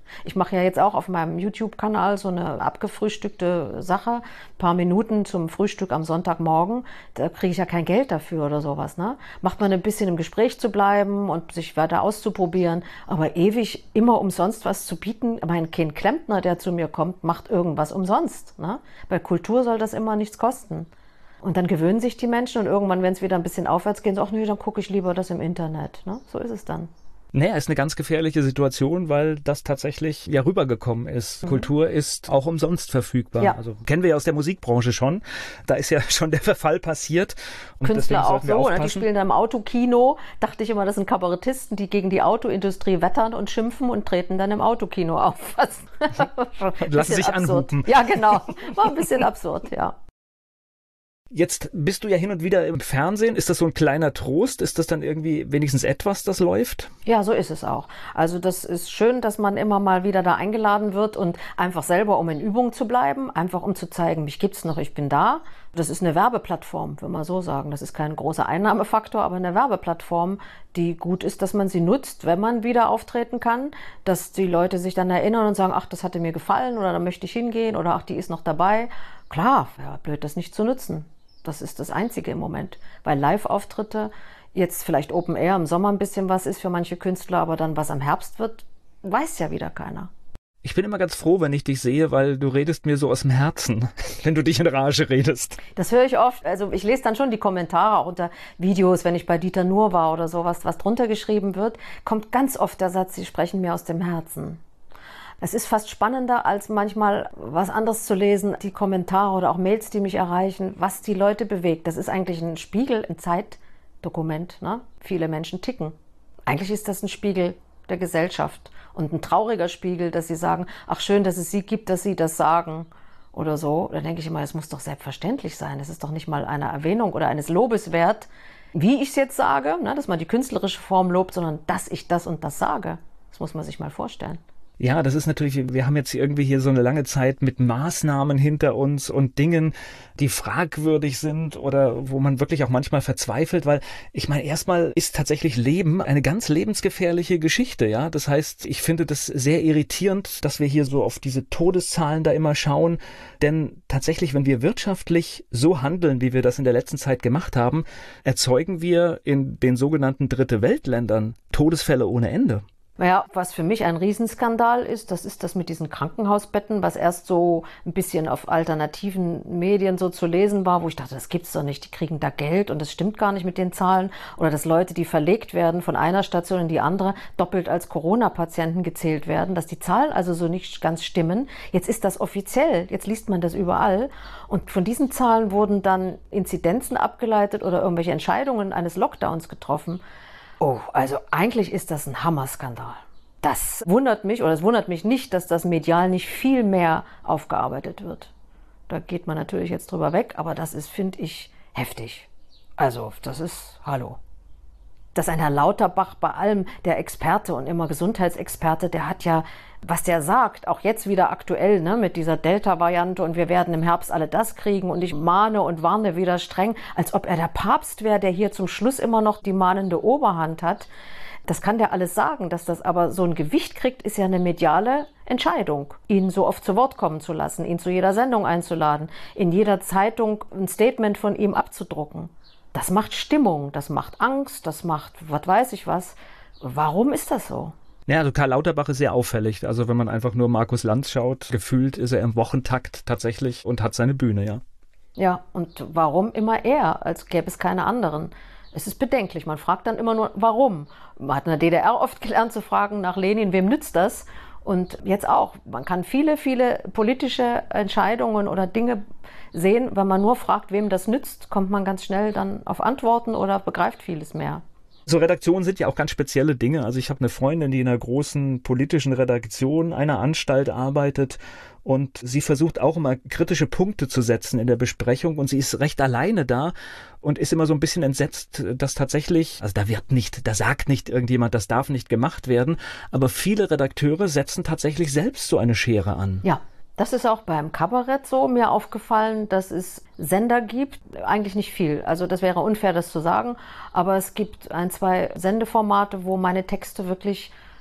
E: Ich mache ja jetzt auch auf meinem YouTube-Kanal so eine abgefrühstückte Sache, ein paar Minuten zum Frühstück am Sonntagmorgen. Da kriege ich ja kein Geld dafür oder sowas. Ne? Macht man ein bisschen im Gespräch zu bleiben und sich weiter auszuprobieren, aber ewig immer umsonst was zu bieten. Mein Kind Klempner, der zu mir kommt, macht irgendwas umsonst. Ne? Bei Kultur soll das immer nichts kosten. Und dann gewöhnen sich die Menschen und irgendwann, wenn es wieder ein bisschen aufwärts geht, so, ach nee, dann gucke ich lieber das im Internet. Ne? So ist es dann.
D: Naja, ist eine ganz gefährliche Situation, weil das tatsächlich ja rübergekommen ist. Kultur ist auch umsonst verfügbar. Ja. Also kennen wir ja aus der Musikbranche schon. Da ist ja schon der Verfall passiert. Und
E: Künstler auch so, oder die spielen da im Autokino. Dachte ich immer, das sind Kabarettisten, die gegen die Autoindustrie wettern und schimpfen und treten dann im Autokino auf.
D: Lassen sich
E: absurd.
D: Anhupen.
E: Ja, genau. War ein bisschen absurd, ja.
D: Jetzt bist du ja hin und wieder im Fernsehen. Ist das so ein kleiner Trost? Ist das dann irgendwie wenigstens etwas, das läuft?
E: Ja, so ist es auch. Also das ist schön, dass man immer mal wieder da eingeladen wird und einfach selber, um in Übung zu bleiben, einfach um zu zeigen, mich gibt's noch, ich bin da. Das ist eine Werbeplattform, wenn man so sagen. Das ist kein großer Einnahmefaktor, aber eine Werbeplattform, die gut ist, dass man sie nutzt, wenn man wieder auftreten kann, dass die Leute sich dann erinnern und sagen, ach, das hatte mir gefallen oder da möchte ich hingehen oder ach, die ist noch dabei. Klar, wäre blöd, das nicht zu nutzen. Das ist das Einzige im Moment, weil Live-Auftritte, jetzt vielleicht Open Air im Sommer ein bisschen was ist für manche Künstler, aber dann was am Herbst wird, weiß ja wieder keiner.
D: Ich bin immer ganz froh, wenn ich dich sehe, weil du redest mir so aus dem Herzen, wenn du dich in Rage redest.
E: Das höre ich oft. Also ich lese dann schon die Kommentare auch unter Videos, wenn ich bei Dieter Nuhr war oder sowas, was drunter geschrieben wird, kommt ganz oft der Satz, sie sprechen mir aus dem Herzen. Es ist fast spannender, als manchmal was anderes zu lesen, die Kommentare oder auch Mails, die mich erreichen, was die Leute bewegt. Das ist eigentlich ein Spiegel, ein Zeitdokument. Ne? Viele Menschen ticken. Eigentlich ist das ein Spiegel der Gesellschaft und ein trauriger Spiegel, dass sie sagen, ach schön, dass es sie gibt, dass sie das sagen oder so. Da denke ich immer, das muss doch selbstverständlich sein. Das ist doch nicht mal eine Erwähnung oder eines Lobes wert, wie ich es jetzt sage, ne? Dass man die künstlerische Form lobt, sondern dass ich das und das sage. Das muss man sich mal vorstellen.
D: Ja, das ist natürlich, wir haben jetzt irgendwie hier so eine lange Zeit mit Maßnahmen hinter uns und Dingen, die fragwürdig sind oder wo man wirklich auch manchmal verzweifelt, weil ich meine, erstmal ist tatsächlich Leben eine ganz lebensgefährliche Geschichte, ja. Das heißt, ich finde das sehr irritierend, dass wir hier so auf diese Todeszahlen da immer schauen, denn tatsächlich, wenn wir wirtschaftlich so handeln, wie wir das in der letzten Zeit gemacht haben, erzeugen wir in den sogenannten Dritte-Welt-Ländern Todesfälle ohne Ende.
E: Naja, was für mich ein Riesenskandal ist, das ist das mit diesen Krankenhausbetten, was erst so ein bisschen auf alternativen Medien so zu lesen war, wo ich dachte, das gibt's doch nicht, die kriegen da Geld und das stimmt gar nicht mit den Zahlen. Oder dass Leute, die verlegt werden von einer Station in die andere, doppelt als Corona-Patienten gezählt werden, dass die Zahlen also so nicht ganz stimmen. Jetzt ist das offiziell, jetzt liest man das überall. Und von diesen Zahlen wurden dann Inzidenzen abgeleitet oder irgendwelche Entscheidungen eines Lockdowns getroffen. Oh, also eigentlich ist das ein Hammerskandal. Das wundert mich, oder es wundert mich nicht, dass das medial nicht viel mehr aufgearbeitet wird. Da geht man natürlich jetzt drüber weg, aber das ist, finde ich, heftig. Also, das ist, hallo. Dass ein Herr Lauterbach bei allem, der Experte und immer Gesundheitsexperte, der hat ja, was der sagt, auch jetzt wieder aktuell, ne, mit dieser Delta-Variante und wir werden im Herbst alle das kriegen und ich mahne und warne wieder streng, als ob er der Papst wäre, der hier zum Schluss immer noch die mahnende Oberhand hat. Das kann der alles sagen, dass das aber so ein Gewicht kriegt, ist ja eine mediale Entscheidung, ihn so oft zu Wort kommen zu lassen, ihn zu jeder Sendung einzuladen, in jeder Zeitung ein Statement von ihm abzudrucken. Das macht Stimmung, das macht Angst, das macht, was weiß ich was. Warum ist das so?
D: Ja, also Karl Lauterbach ist sehr auffällig. Also wenn man einfach nur Markus Lanz schaut, gefühlt ist er im Wochentakt tatsächlich und hat seine Bühne, ja.
E: Ja, und warum immer er, als gäbe es keine anderen? Es ist bedenklich. Man fragt dann immer nur, warum? Man hat in der DDR oft gelernt zu fragen nach Lenin, wem nützt das? Und jetzt auch. Man kann viele, viele politische Entscheidungen oder Dinge sehen. Wenn man nur fragt, wem das nützt, kommt man ganz schnell dann auf Antworten oder begreift vieles mehr.
D: So Redaktionen sind ja auch ganz spezielle Dinge. Also ich habe eine Freundin, die in einer großen politischen Redaktion einer Anstalt arbeitet und sie versucht auch immer kritische Punkte zu setzen in der Besprechung und sie ist recht alleine da und ist immer so ein bisschen entsetzt, dass tatsächlich, also da sagt nicht irgendjemand, das darf nicht gemacht werden, aber viele Redakteure setzen tatsächlich selbst so eine Schere an.
E: Ja. Das ist auch beim Kabarett so mir aufgefallen, dass es Sender gibt, eigentlich nicht viel. Also das wäre unfair, das zu sagen, aber es gibt 1, 2 Sendeformate, wo meine Texte wirklich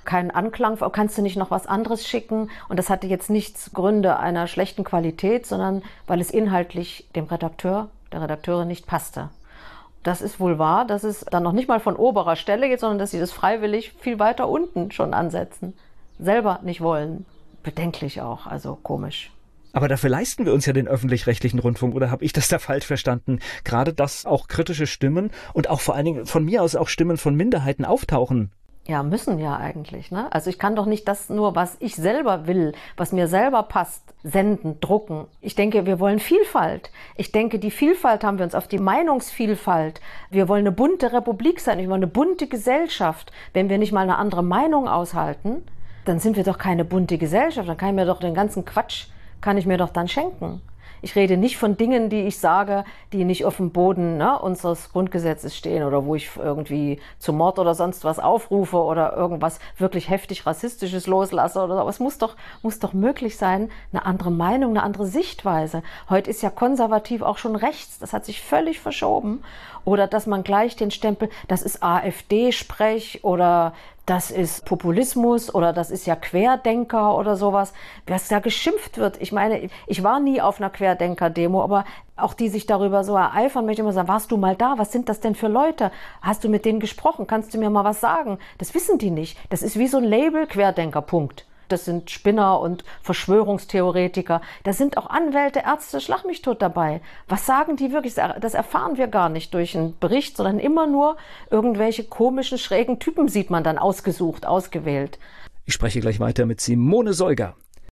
E: keinen Anklang, kannst du nicht noch was anderes schicken? Und das hatte jetzt nichts Gründe einer schlechten Qualität, sondern weil es inhaltlich dem Redakteur, der Redakteurin nicht passte. Das ist wohl wahr, dass es dann noch nicht mal von oberer Stelle geht, sondern dass sie das freiwillig viel weiter unten schon ansetzen. Selber nicht wollen. Bedenklich auch, also komisch.
D: Aber dafür leisten wir uns ja den öffentlich-rechtlichen Rundfunk, oder habe ich das da falsch verstanden? Gerade, dass auch kritische Stimmen und auch vor allen Dingen von mir aus auch Stimmen von Minderheiten auftauchen.
E: Ja, müssen ja eigentlich, ne? Also ich kann doch nicht das nur, was ich selber will, was mir selber passt, senden, drucken. Ich denke, wir wollen Vielfalt. Ich denke, die Vielfalt haben wir uns auf die Meinungsvielfalt. Wir wollen eine bunte Republik sein, wir wollen eine bunte Gesellschaft. Wenn wir nicht mal eine andere Meinung aushalten, dann sind wir doch keine bunte Gesellschaft. Dann kann ich mir doch den ganzen Quatsch, kann ich mir doch dann schenken. Ich rede nicht von Dingen, die ich sage, die nicht auf dem Boden, ne, unseres Grundgesetzes stehen oder wo ich irgendwie zu Mord oder sonst was aufrufe oder irgendwas wirklich heftig Rassistisches loslasse oder so. Aber es muss doch möglich sein, eine andere Meinung, eine andere Sichtweise. Heute ist ja konservativ auch schon rechts. Das hat sich völlig verschoben. Oder dass man gleich den Stempel, das ist AfD-Sprech oder das ist Populismus oder das ist ja Querdenker oder sowas, was da geschimpft wird. Ich meine, ich war nie auf einer Querdenker-Demo, aber auch die sich darüber so ereifern, möchte ich immer sagen, warst du mal da? Was sind das denn für Leute? Hast du mit denen gesprochen? Kannst du mir mal was sagen? Das wissen die nicht. Das ist wie so ein Label, Querdenker, Punkt. Das sind Spinner und Verschwörungstheoretiker. Da sind auch Anwälte, Ärzte, schlag mich tot dabei. Was sagen die wirklich? Das erfahren wir gar nicht durch einen Bericht, sondern immer nur irgendwelche komischen, schrägen Typen sieht man dann ausgesucht, ausgewählt.
D: Ich spreche gleich weiter mit Simone Solger.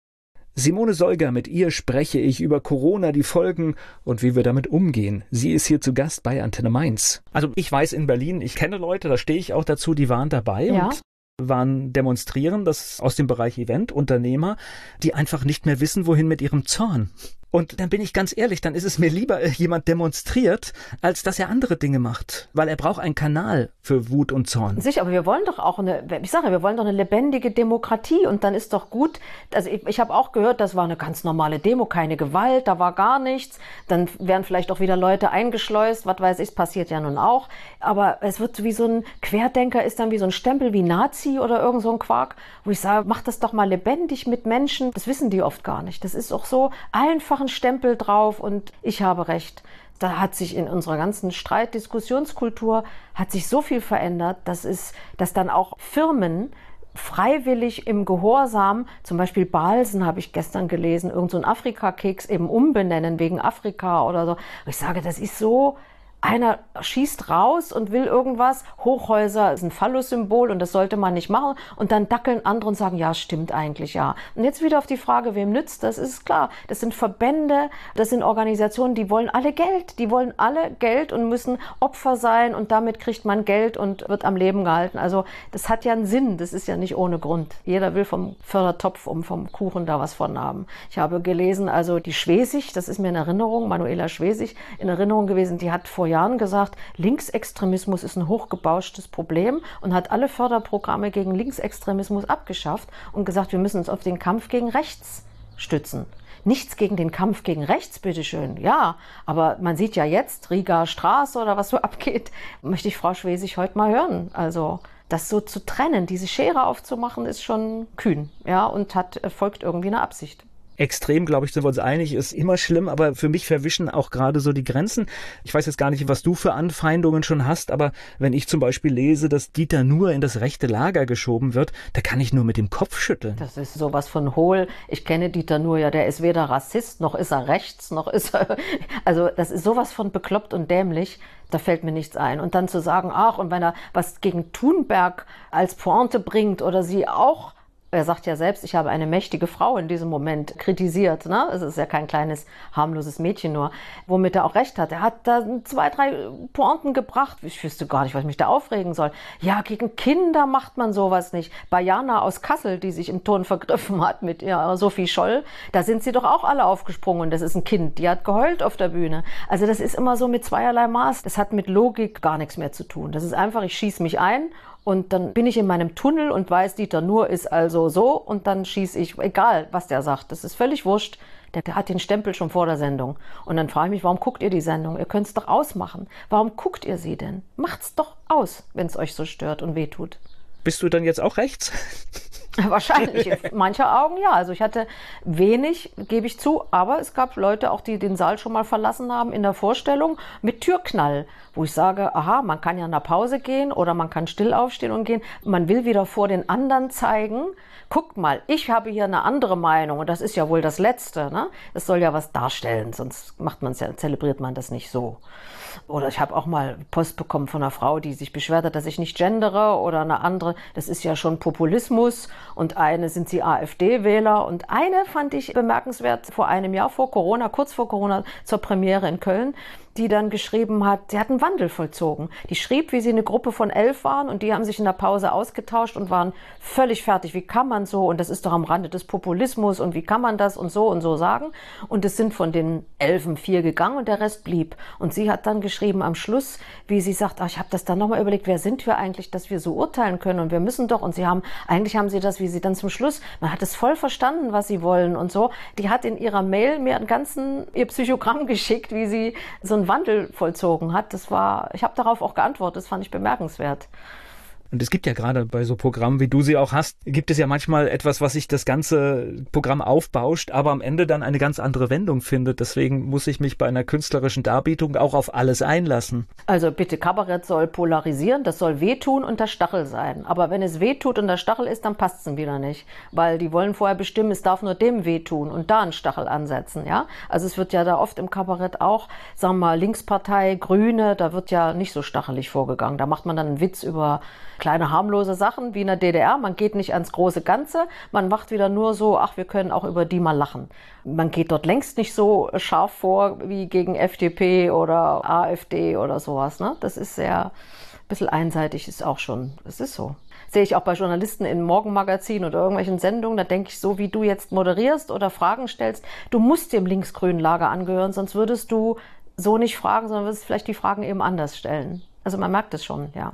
D: Simone Solger, mit ihr spreche ich über Corona, die Folgen und wie wir damit umgehen. Sie ist hier zu Gast bei Antenne Mainz. Also ich weiß in Berlin, ich kenne Leute, da stehe ich auch dazu, die waren dabei und waren demonstrieren, das aus dem Bereich Event, Unternehmer, die einfach nicht mehr wissen, wohin mit ihrem Zorn. Und dann bin ich ganz ehrlich, dann ist es mir lieber, jemand demonstriert, als dass er andere Dinge macht. Weil er braucht einen Kanal für Wut und Zorn.
E: Sicher, aber wir wollen doch auch wir wollen doch eine lebendige Demokratie. Und dann ist doch gut, also ich habe auch gehört, das war eine ganz normale Demo, keine Gewalt, da war gar nichts. Dann werden vielleicht auch wieder Leute eingeschleust, was weiß ich, passiert ja nun auch. Aber es wird wie so ein Querdenker, ist dann wie so ein Stempel, wie Nazi oder irgend so ein Quark, wo ich sage, mach das doch mal lebendig mit Menschen. Das wissen die oft gar nicht. Das ist auch so einfach ein Stempel drauf und ich habe recht. Da hat sich in unserer ganzen Diskussionskultur hat sich so viel verändert, dass dann auch Firmen freiwillig im Gehorsam, zum Beispiel Balsen habe ich gestern gelesen, irgend so ein Afrika-Keks eben umbenennen wegen Afrika oder so. Ich sage, das ist so. Einer schießt raus und will irgendwas. Hochhäuser ist ein Phallus-Symbol und das sollte man nicht machen. Und dann dackeln andere und sagen, ja, stimmt eigentlich, ja. Und jetzt wieder auf die Frage, wem nützt das? Ist klar, das sind Verbände, das sind Organisationen, die wollen alle Geld. Die wollen alle Geld und müssen Opfer sein und damit kriegt man Geld und wird am Leben gehalten. Also das hat ja einen Sinn, das ist ja nicht ohne Grund. Jeder will vom Fördertopf vom Kuchen da was von haben. Ich habe gelesen, also die Schwesig, das ist mir in Erinnerung, Manuela Schwesig, in Erinnerung gewesen, die hat vor Jahren gesagt, Linksextremismus ist ein hochgebauschtes Problem und hat alle Förderprogramme gegen Linksextremismus abgeschafft und gesagt, wir müssen uns auf den Kampf gegen rechts stützen. Nichts gegen den Kampf gegen rechts, bitteschön, ja, aber man sieht ja jetzt, Rigaer Straße oder was so abgeht, möchte ich Frau Schwesig heute mal hören. Also das so zu trennen, diese Schere aufzumachen, ist schon kühn, ja, und folgt irgendwie eine Absicht.
D: Extrem, glaube ich, sind wir uns einig, ist immer schlimm, aber für mich verwischen auch gerade so die Grenzen. Ich weiß jetzt gar nicht, was du für Anfeindungen schon hast, aber wenn ich zum Beispiel lese, dass Dieter Nuhr in das rechte Lager geschoben wird, da kann ich nur mit dem Kopf schütteln.
E: Das ist sowas von hohl. Ich kenne Dieter Nuhr, ja, der ist weder Rassist, noch ist er rechts, noch ist er, also das ist sowas von bekloppt und dämlich. Da fällt mir nichts ein. Und dann zu sagen, ach, und wenn er was gegen Thunberg als Pointe bringt oder sie auch. Er sagt ja selbst, ich habe eine mächtige Frau in diesem Moment kritisiert. Ne? Es ist ja kein kleines, harmloses Mädchen nur, womit er auch recht hat. Er hat da 2, 3 Pointen gebracht. Ich wüsste gar nicht, was mich da aufregen soll. Ja, gegen Kinder macht man sowas nicht. Bajana aus Kassel, die sich im Ton vergriffen hat mit Sophie Scholl, da sind sie doch auch alle aufgesprungen. Und das ist ein Kind, die hat geheult auf der Bühne. Also das ist immer so mit zweierlei Maß. Das hat mit Logik gar nichts mehr zu tun. Das ist einfach, ich schieße mich ein. Und dann bin ich in meinem Tunnel und weiß, Dieter Nuhr ist also so und dann schieße ich, egal was der sagt, das ist völlig wurscht. Der hat den Stempel schon vor der Sendung. Und dann frage ich mich, warum guckt ihr die Sendung? Ihr könnt es doch ausmachen. Warum guckt ihr sie denn? Macht's doch aus, wenn es euch so stört und wehtut.
D: Bist du dann jetzt auch rechts?
E: Wahrscheinlich, in mancher Augen ja. Also ich hatte wenig, gebe ich zu, aber es gab Leute auch, die den Saal schon mal verlassen haben in der Vorstellung mit Türknall, wo ich sage, aha, man kann ja in der Pause gehen oder man kann still aufstehen und gehen. Man will wieder vor den anderen zeigen, guckt mal, ich habe hier eine andere Meinung und das ist ja wohl das Letzte, ne? Es soll ja was darstellen, sonst macht man es ja, zelebriert man das nicht so. Oder ich habe auch mal Post bekommen von einer Frau, die sich beschwert hat, dass ich nicht gendere, oder eine andere, das ist ja schon Populismus, und eine sind sie AfD-Wähler, und eine fand ich bemerkenswert vor einem Jahr, vor Corona, kurz vor Corona zur Premiere in Köln, die dann geschrieben hat, sie hat einen Wandel vollzogen. Die schrieb, wie sie eine Gruppe von 11 waren und die haben sich in der Pause ausgetauscht und waren völlig fertig. Wie kann man so, und das ist doch am Rande des Populismus, und wie kann man das und so sagen? Und es sind von den 11 4 gegangen und der Rest blieb. Und sie hat dann geschrieben am Schluss, wie sie sagt, ich habe das dann nochmal überlegt, wer sind wir eigentlich, dass wir so urteilen können, und wir müssen doch, und eigentlich haben sie das, wie sie dann zum Schluss, man hat es voll verstanden, was sie wollen und so. Die hat in ihrer Mail mir ihr Psychogramm geschickt, wie sie so einen Wandel vollzogen hat. Ich habe darauf auch geantwortet, das fand ich bemerkenswert.
D: Und es gibt ja gerade bei so Programmen, wie du sie auch hast, gibt es ja manchmal etwas, was sich das ganze Programm aufbauscht, aber am Ende dann eine ganz andere Wendung findet. Deswegen muss ich mich bei einer künstlerischen Darbietung auch auf alles einlassen.
E: Also bitte, Kabarett soll polarisieren, das soll wehtun und das Stachel sein. Aber wenn es wehtut und das Stachel ist, dann passt es wieder nicht. Weil die wollen vorher bestimmen, es darf nur dem wehtun und da einen Stachel ansetzen. Ja? Also es wird ja da oft im Kabarett auch, sagen wir mal, Linkspartei, Grüne, da wird ja nicht so stachelig vorgegangen. Da macht man dann einen Witz über kleine harmlose Sachen wie in der DDR. Man geht nicht ans große Ganze, man macht wieder nur so, wir können auch über die mal lachen. Man geht dort längst nicht so scharf vor wie gegen FDP oder AfD oder sowas. Ne? Das ist sehr, ein bisschen einseitig ist auch schon, es ist so. Sehe ich auch bei Journalisten in Morgenmagazinen oder irgendwelchen Sendungen, da denke ich, so wie du jetzt moderierst oder Fragen stellst, du musst dem linksgrünen Lager angehören, sonst würdest du so nicht fragen, sondern würdest vielleicht die Fragen eben anders stellen. Also man merkt es schon, ja.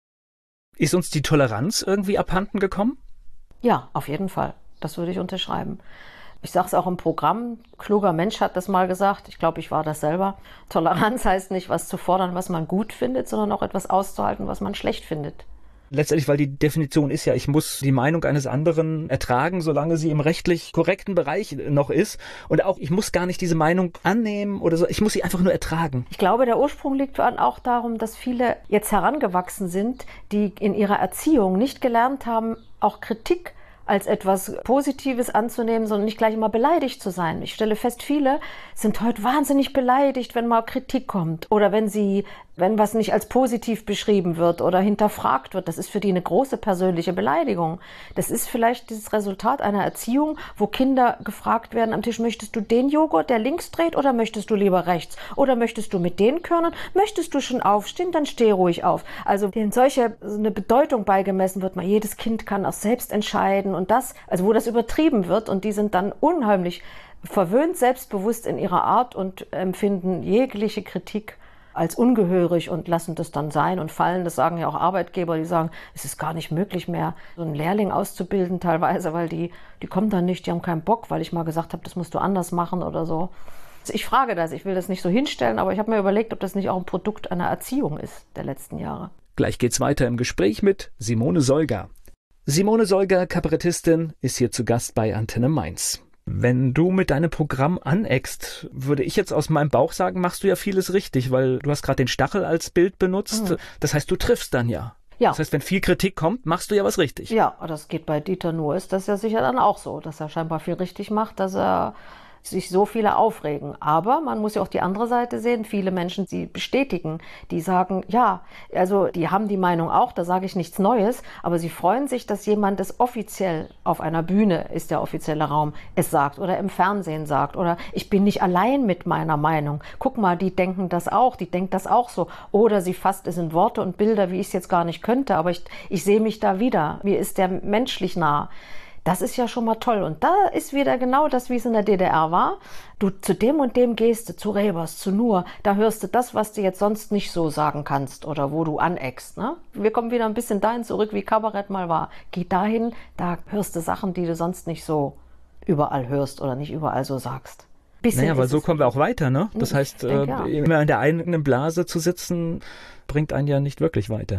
D: Ist uns die Toleranz irgendwie abhanden gekommen?
E: Ja, auf jeden Fall. Das würde ich unterschreiben. Ich sage es auch im Programm, kluger Mensch hat das mal gesagt, ich glaube, ich war das selber. Toleranz heißt nicht, was zu fordern, was man gut findet, sondern auch etwas auszuhalten, was man schlecht findet.
D: Letztendlich, weil die Definition ist ja, ich muss die Meinung eines anderen ertragen, solange sie im rechtlich korrekten Bereich noch ist. Und auch, ich muss gar nicht diese Meinung annehmen oder so, ich muss sie einfach nur ertragen.
E: Ich glaube, der Ursprung liegt auch darum, dass viele jetzt herangewachsen sind, die in ihrer Erziehung nicht gelernt haben, auch Kritik als etwas Positives anzunehmen, sondern nicht gleich immer beleidigt zu sein. Ich stelle fest, viele sind heute wahnsinnig beleidigt, wenn mal Kritik kommt oder wenn was nicht als positiv beschrieben wird oder hinterfragt wird. Das ist für die eine große persönliche Beleidigung. Das ist vielleicht dieses Resultat einer Erziehung, wo Kinder gefragt werden am Tisch, möchtest du den Joghurt, der links dreht, oder möchtest du lieber rechts? Oder möchtest du mit den Körnern? Möchtest du schon aufstehen? Dann steh ruhig auf. Also denen eine Bedeutung beigemessen wird, mal jedes Kind kann auch selbst entscheiden und das, also wo das übertrieben wird, und die sind dann unheimlich verwöhnt, selbstbewusst in ihrer Art und empfinden jegliche Kritik als ungehörig und lassen das dann sein und fallen. Das sagen ja auch Arbeitgeber, die sagen, es ist gar nicht möglich mehr, so einen Lehrling auszubilden teilweise, weil die kommen dann nicht, die haben keinen Bock, weil ich mal gesagt habe, das musst du anders machen oder so. Ich frage das, ich will das nicht so hinstellen, aber ich habe mir überlegt, ob das nicht auch ein Produkt einer Erziehung ist der letzten Jahre.
D: Gleich geht's weiter im Gespräch mit Simone Solger. Simone Solger, Kabarettistin, ist hier zu Gast bei Antenne Mainz. Wenn du mit deinem Programm aneckst, würde ich jetzt aus meinem Bauch sagen, machst du ja vieles richtig, weil du hast gerade den Stachel als Bild benutzt. Mhm. Das heißt, du triffst dann ja. Ja. Das heißt, wenn viel Kritik kommt, machst du ja was richtig.
E: Ja, das geht bei Dieter Nuhr, ist das ja sicher dann auch so, dass er scheinbar viel richtig macht, dass er sich so viele aufregen. Aber man muss ja auch die andere Seite sehen. Viele Menschen, die bestätigen, die sagen, ja, also die haben die Meinung auch, da sage ich nichts Neues, aber sie freuen sich, dass jemand es offiziell auf einer Bühne, ist der offizielle Raum, es sagt oder im Fernsehen sagt oder ich bin nicht allein mit meiner Meinung. Guck mal, die denken das auch, die denkt das auch so. Oder sie fasst es in Worte und Bilder, wie ich es jetzt gar nicht könnte, aber ich sehe mich da wieder. Mir ist der menschlich nah. Das ist ja schon mal toll. Und da ist wieder genau das, wie es in der DDR war. Du zu dem und dem gehst, zu Rebers, zu Nuhr, da hörst du das, was du jetzt sonst nicht so sagen kannst oder wo du aneckst. Ne? Wir kommen wieder ein bisschen dahin zurück, wie Kabarett mal war. Geh dahin, da hörst du Sachen, die du sonst nicht so überall hörst oder nicht überall so sagst.
D: Naja, weil so kommen wir auch weiter, ne? Das heißt, immer in der eigenen Blase zu sitzen, bringt einen ja nicht wirklich weiter.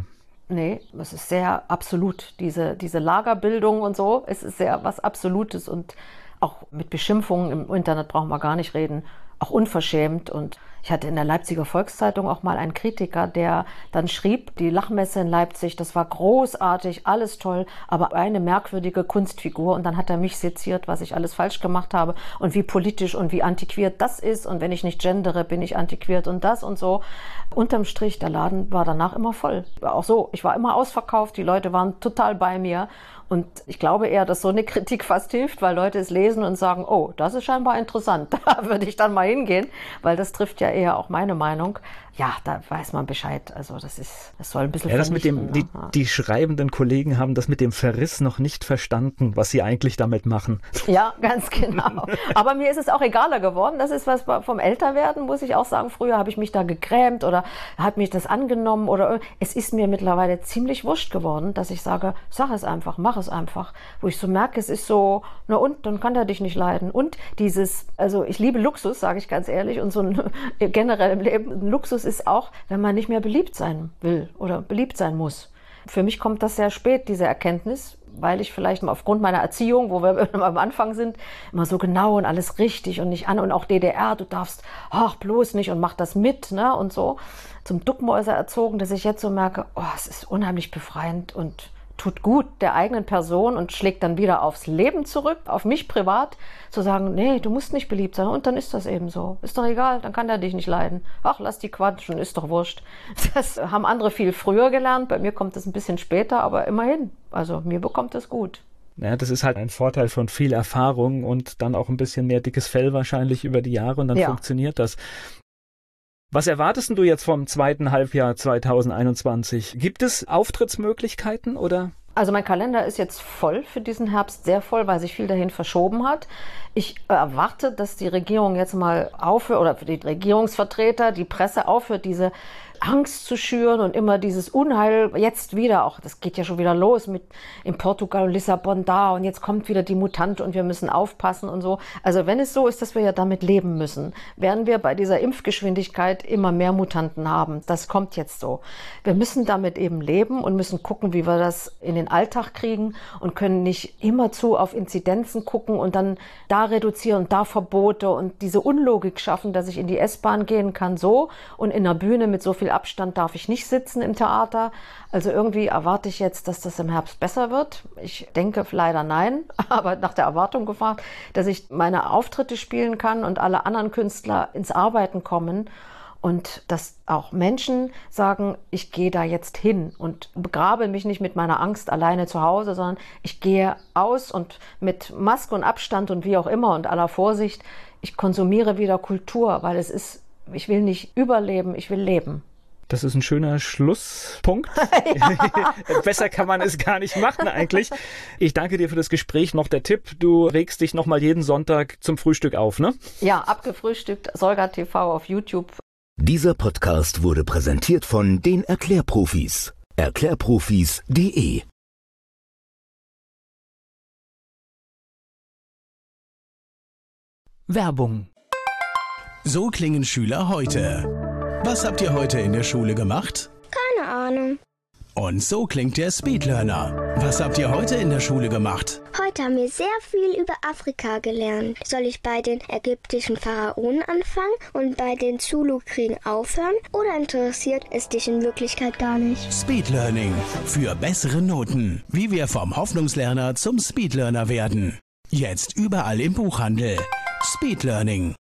E: Nee, es ist sehr absolut. Diese Lagerbildung und so, es ist sehr was Absolutes und auch mit Beschimpfungen im Internet brauchen wir gar nicht reden. Auch unverschämt. Und ich hatte in der Leipziger Volkszeitung auch mal einen Kritiker, der dann schrieb, die Lachmesse in Leipzig, das war großartig, alles toll, aber eine merkwürdige Kunstfigur. Und dann hat er mich seziert, was ich alles falsch gemacht habe und wie politisch und wie antiquiert das ist. Und wenn ich nicht gendere, bin ich antiquiert und das und so. Unterm Strich, der Laden war danach immer voll. Auch so, ich war immer ausverkauft, die Leute waren total bei mir. Und ich glaube eher, dass so eine Kritik fast hilft, weil Leute es lesen und sagen, oh, das ist scheinbar interessant, da würde ich dann mal hingehen, weil das trifft ja eher auch meine Meinung. Ja, da weiß man Bescheid. Also das soll ein bisschen
D: das mit dem, die schreibenden Kollegen haben das mit dem Verriss noch nicht verstanden, was sie eigentlich damit machen.
E: Ja, ganz genau. Aber mir ist es auch egaler geworden. Das ist was vom Älterwerden, muss ich auch sagen. Früher habe ich mich da gegrämt oder hat mich das angenommen oder es ist mir mittlerweile ziemlich wurscht geworden, dass ich sage, sag es einfach, mach es einfach. Wo ich so merke, es ist so, na und, dann kann der dich nicht leiden. Und also ich liebe Luxus, sage ich ganz ehrlich, und so generell im Leben, Luxus ist auch, wenn man nicht mehr beliebt sein will oder beliebt sein muss. Für mich kommt das sehr spät, diese Erkenntnis, weil ich vielleicht aufgrund meiner Erziehung, wo wir am Anfang sind, immer so genau und alles richtig und nicht an und auch DDR, du darfst, ach bloß nicht und mach das mit, ne, und so, zum Duckmäuser erzogen, dass ich jetzt so merke, oh, es ist unheimlich befreiend und tut gut der eigenen Person und schlägt dann wieder aufs Leben zurück, auf mich privat, zu sagen, nee, du musst nicht beliebt sein und dann ist das eben so. Ist doch egal, dann kann der dich nicht leiden. Ach, lass die quatschen, ist doch wurscht. Das haben andere viel früher gelernt, bei mir kommt es ein bisschen später, aber immerhin, also mir bekommt es gut.
D: Ja, das ist halt ein Vorteil von viel Erfahrung und dann auch ein bisschen mehr dickes Fell wahrscheinlich über die Jahre und dann funktioniert das. Was erwartest du jetzt vom zweiten Halbjahr 2021? Gibt es Auftrittsmöglichkeiten oder?
E: Also mein Kalender ist jetzt voll für diesen Herbst, sehr voll, weil sich viel dahin verschoben hat. Ich erwarte, dass die Regierung jetzt mal aufhört, oder die Regierungsvertreter, die Presse aufhört, diese Angst zu schüren und immer dieses Unheil jetzt wieder, auch das geht ja schon wieder los mit in Portugal und Lissabon da und jetzt kommt wieder die Mutante und wir müssen aufpassen und so. Also wenn es so ist, dass wir ja damit leben müssen, werden wir bei dieser Impfgeschwindigkeit immer mehr Mutanten haben. Das kommt jetzt so. Wir müssen damit eben leben und müssen gucken, wie wir das in den Alltag kriegen und können nicht immerzu auf Inzidenzen gucken und dann da reduzieren und da Verbote und diese Unlogik schaffen, dass ich in die S-Bahn gehen kann so und in der Bühne mit so viel Abstand darf ich nicht sitzen im Theater. Also irgendwie erwarte ich jetzt, dass das im Herbst besser wird. Ich denke leider nein, aber nach der Erwartung gefragt, dass ich meine Auftritte spielen kann und alle anderen Künstler ins Arbeiten kommen und dass auch Menschen sagen, ich gehe da jetzt hin und begrabe mich nicht mit meiner Angst alleine zu Hause, sondern ich gehe aus und mit Maske und Abstand und wie auch immer und aller Vorsicht, ich konsumiere wieder Kultur, weil ich will nicht überleben, ich will leben.
D: Das ist ein schöner Schlusspunkt. Besser kann man es gar nicht machen eigentlich. Ich danke dir für das Gespräch. Noch der Tipp, du regst dich noch mal jeden Sonntag zum Frühstück auf, ne?
E: Ja, abgefrühstückt, Solga TV auf YouTube.
C: Dieser Podcast wurde präsentiert von den Erklärprofis. Erklärprofis.de
A: Werbung. So klingen Schüler heute. Was habt ihr heute in der Schule gemacht?
B: Keine Ahnung.
A: Und so klingt der Speedlearner. Was habt ihr heute in der Schule gemacht?
B: Heute haben wir sehr viel über Afrika gelernt. Soll ich bei den ägyptischen Pharaonen anfangen und bei den Zulu-Kriegen aufhören? Oder interessiert es dich in Wirklichkeit gar nicht?
A: Speedlearning. Für bessere Noten. Wie wir vom Hoffnungslerner zum Speedlearner werden. Jetzt überall im Buchhandel. Speedlearning.